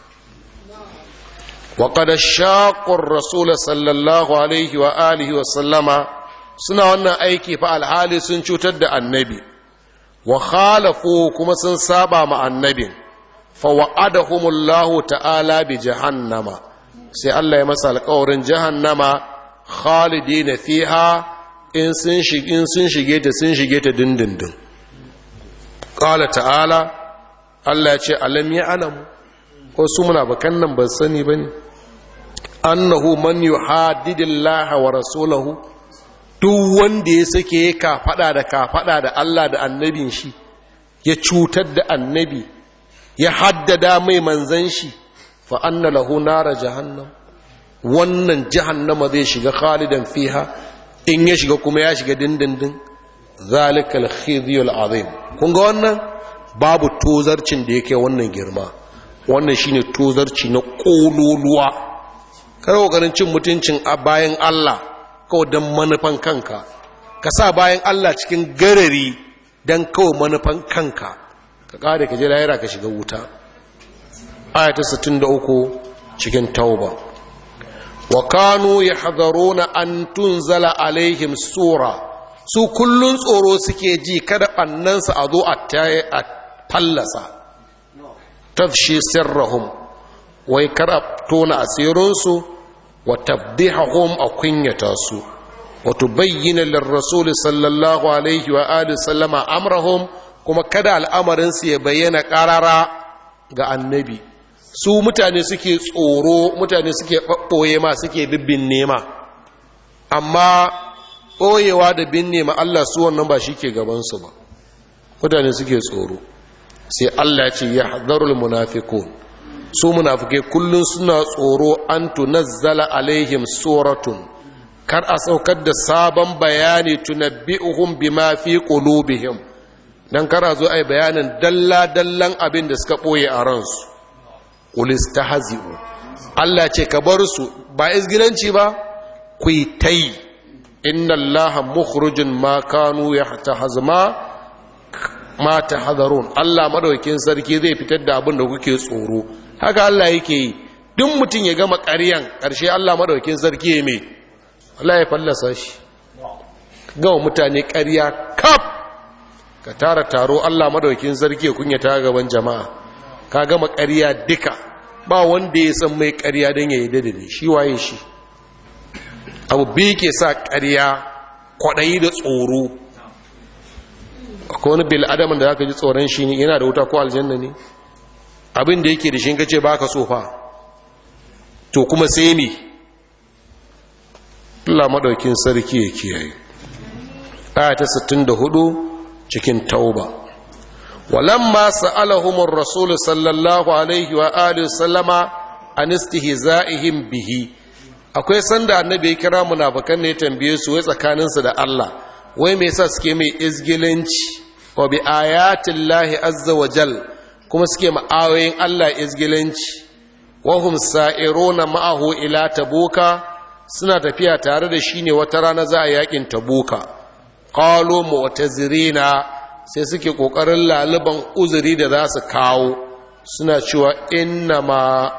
وقد شاقوا الرسول صلى الله عليه وآله وسلم suna wannan aiki fa alhali sun cutar da annabi, wa khalafu kuma sun saba ma annabin, fa wa'adahumullahu ta'ala bi jahannama, sai Allah ya masa alƙawarin jahannama, khalidina fiha, in sun shige ta dindindin. Qala ta'ala, Allah ya ce alam ya alamu, ko su munafikan nan ban sani bane, annahu man yuhaddidillaha wa rasulahu, duk wanda ya sake ka fada da Allah da annabin shi ya cutar da annabi ya haddada mai manzan shi fa anna lahu nara jahannam, wannan jahannama zai shiga khalidan fiha, in ya shiga kuma ya shiga dindindin. Zalikal khizyul azim. Kun ga wannan babu tozarcin da yake wannan girma. Wannan shine tozarci na kololuwa. Kar kokarin cin mutuncin a bayan Allah kawai dan manufan kanka, ka sa bayan Allah cikin garari dan kawai manufan kanka, ka kare ka je lahira ka shiga wuta. Aya ta 63 cikin Tauba. Wa kanu yahdharuna an tunzala alaihim sura, su kullun tsoro suke ji kada annansa a zo a fallasa, tafshi sirrahum, wai kar a tona asirinsu, wa tabdihahum a kunyata su, wa tubayyana lirrasul sallallahu alaihi wa alihi sallama amrahum, kuma kada al'amarinsu ya bayyana karara ga annabi. Su mutane suke tsoro, mutane suke ɓaɓɓoye ma, suke bibbin nema, amma ɓoyewa da bin nema Allah su wannan ba shi ke gabansu ba, mutane suke tsoro. Sai Allah ya ce ya hadarul munafiqun, su munafike kullum suna tsoro an tunazzala alaihim suratun, kar a saukar da sabon bayani tunabbi'uhum bima fi qulubihim, dan kar a zo ai bayanin dalla-dallan abin da suka ɓoye a ransu. Qul istahzi'u, Allah ce ka bar su, ba izgilanci ba, ku yi tai, inna Allaha mukhrijun ma kanu yahtahzma ma tahzarun. Allah madaukakin sarki zai fitar da abin da kuke tsoro. Haka Allah yake yi. Duk mutum ya gama ƙaryan ƙarshe Allah madaukakin sarki ya me, Allah ya fallasa shi. Ga mutane ƙarya kaf, ka tara taro Allah madaukakin sarki ya kunyata gaban jama'a. Ka gama ƙarya duka, ba wanda ya san mai ƙarya don ya yi dadani, shi waye shi. Abu biyu ke sa ƙarya, kwaɗayi da tsoro. Akwai wani bil'adaman da za ka ji tsoron shi ne, yana da wuta ko aljanna ne, abin da yake da shi kace ba ka so fa, to kuma sai me. Allah maɗaukin sarki ya kiyaye. Aya ta 64 cikin Tauba. ولما سألهم الرسول صلى الله عليه وآله وسلم عن استهزائهم به, akwai sanda annabi ya kira munafikan ne tambaye su wai tsakaninsu da Allah wai me yasa suke mai izgilanci wa bi ayatin lahi azza wa jal, kuma suke ma'ayoyin Allah izgilanci. wa hum sa'iruna ma'ahu ila tabuka, suna tafiya tare da shi ne wata rana za a yakin tabuka. Qalu mu'tazirina, sai suke ƙoƙarin laliban uzuri da za su kawo, suna cewa inna ma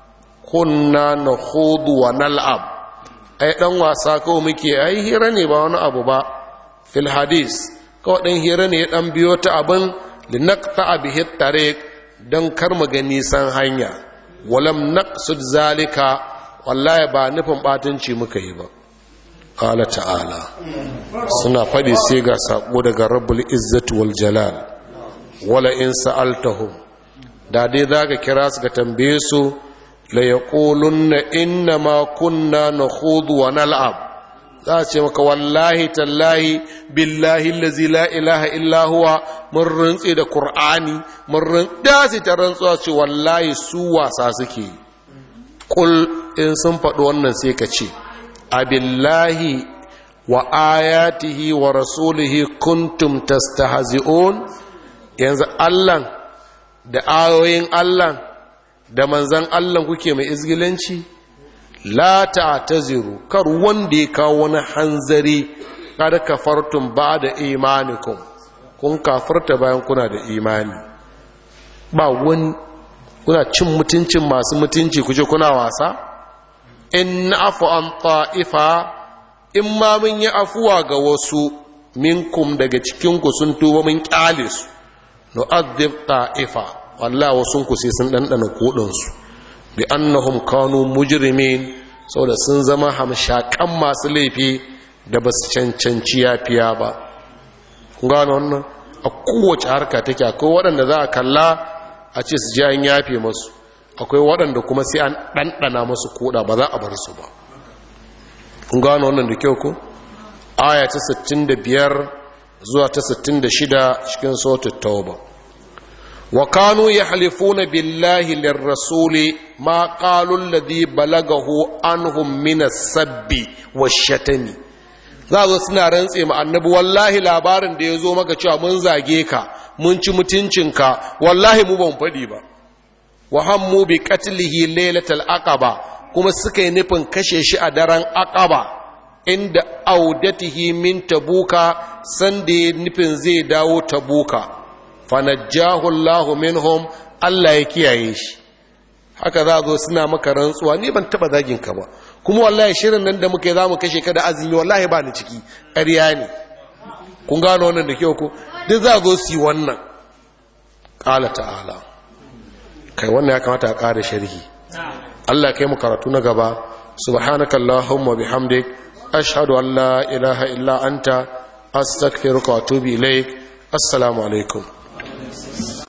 kunna na hudu wa nal'ab, ai ɗan wasa kawai muke, ai hira ne ba wani abu ba, fil hadis kawai ɗan hira ne ya ɗan biyo ta abin linakta abihi tare don kar mu ga nisan hanya, walam naqsud zalika, wallahi ba nufin ɓatanci muka yi ba. Ƙala ta'ala, suna faɗi sai ga saƙo daga rabbul izzati wal jalal, wala in sa'altahum, da dai za ka kira su ka tambaye su, la yaqulunna inna ma kunna nakhudu wa nal'ab, za a ce maka wallahi tallahi billahi allazi la ilaha illa huwa, mun rantse da qur'ani, mun rantse ta rantsuwa ce wallahi su wasa suke. Qul, in sun faɗi wannan sai ka ce abillahi wa ayatihi wa rasulihi kuntum tastahzi'un, yanzu Allah da ayoyin Allah da manzan Allah kuke mai izgilanci. La ta'taziru, kar wanda ya kawo wani hanzari, kada kafartum ba'da imanikum, kun kafarta bayan kuna da imani. Ba wani kuna cin mutuncin masu mutunci kuje kuna wasa. In na'fu an ta'ifa, in ma mun yi afuwa ga wasu minkum daga cikinku sun tuba mun kyale su, nu'adhib ta'ifa, wallahi wasun ku sai sun dandana kodin su, bi annahum kanu mujrimin, saboda sun zama hamshakan masu laifi da basu cancanci yafiya ba. Kun gano wannan? A kowace harka take akwai waɗanda za a kalla a ce su ji an yafe masu, akwai waɗanda kuma sai an ɗanɗana masu koda, ba za a bar su ba. Kun gano wannan da kyau ko? aya ta 65 zuwa ta 66 cikin suratul tauba. wa kanu yahlifuna billahi lirrasuli ma qalu alladhi balagahu anhum min as-sabbi wash-shatami. za zo suna rantse ma annabi, wallahi labarin da ya zo maka cewa mun zage ka mun ci mutuncinka wallahi mu ban faɗi ba. wa hammu bi qatlihi laylatal aqaba, kuma suka yi nufin kashe shi a daren aqaba inda audatihi min tabuka, sanda ya nufin zai dawo tabuka. fanajjahu Allahu minhum, Allah ya kiyaye shi. haka za zo suna maka rantsuwa, ni ban taba zagin ka ba, kuma wallahi shirin nan da muke za mu kashe ka da azumi wallahi ba ni ciki, ƙarya ne. kun gano wannan da kyau ko? duk za zo su yi wannan. ƙala ta'ala, kai wannan ya kamata a ƙara sharhi. Allah kai mu karatu na gaba. subhanaka allahumma bihamdik ashhadu an la ilaha illa anta astaghfiruka wa atubu ilaik. assalamu alaikum.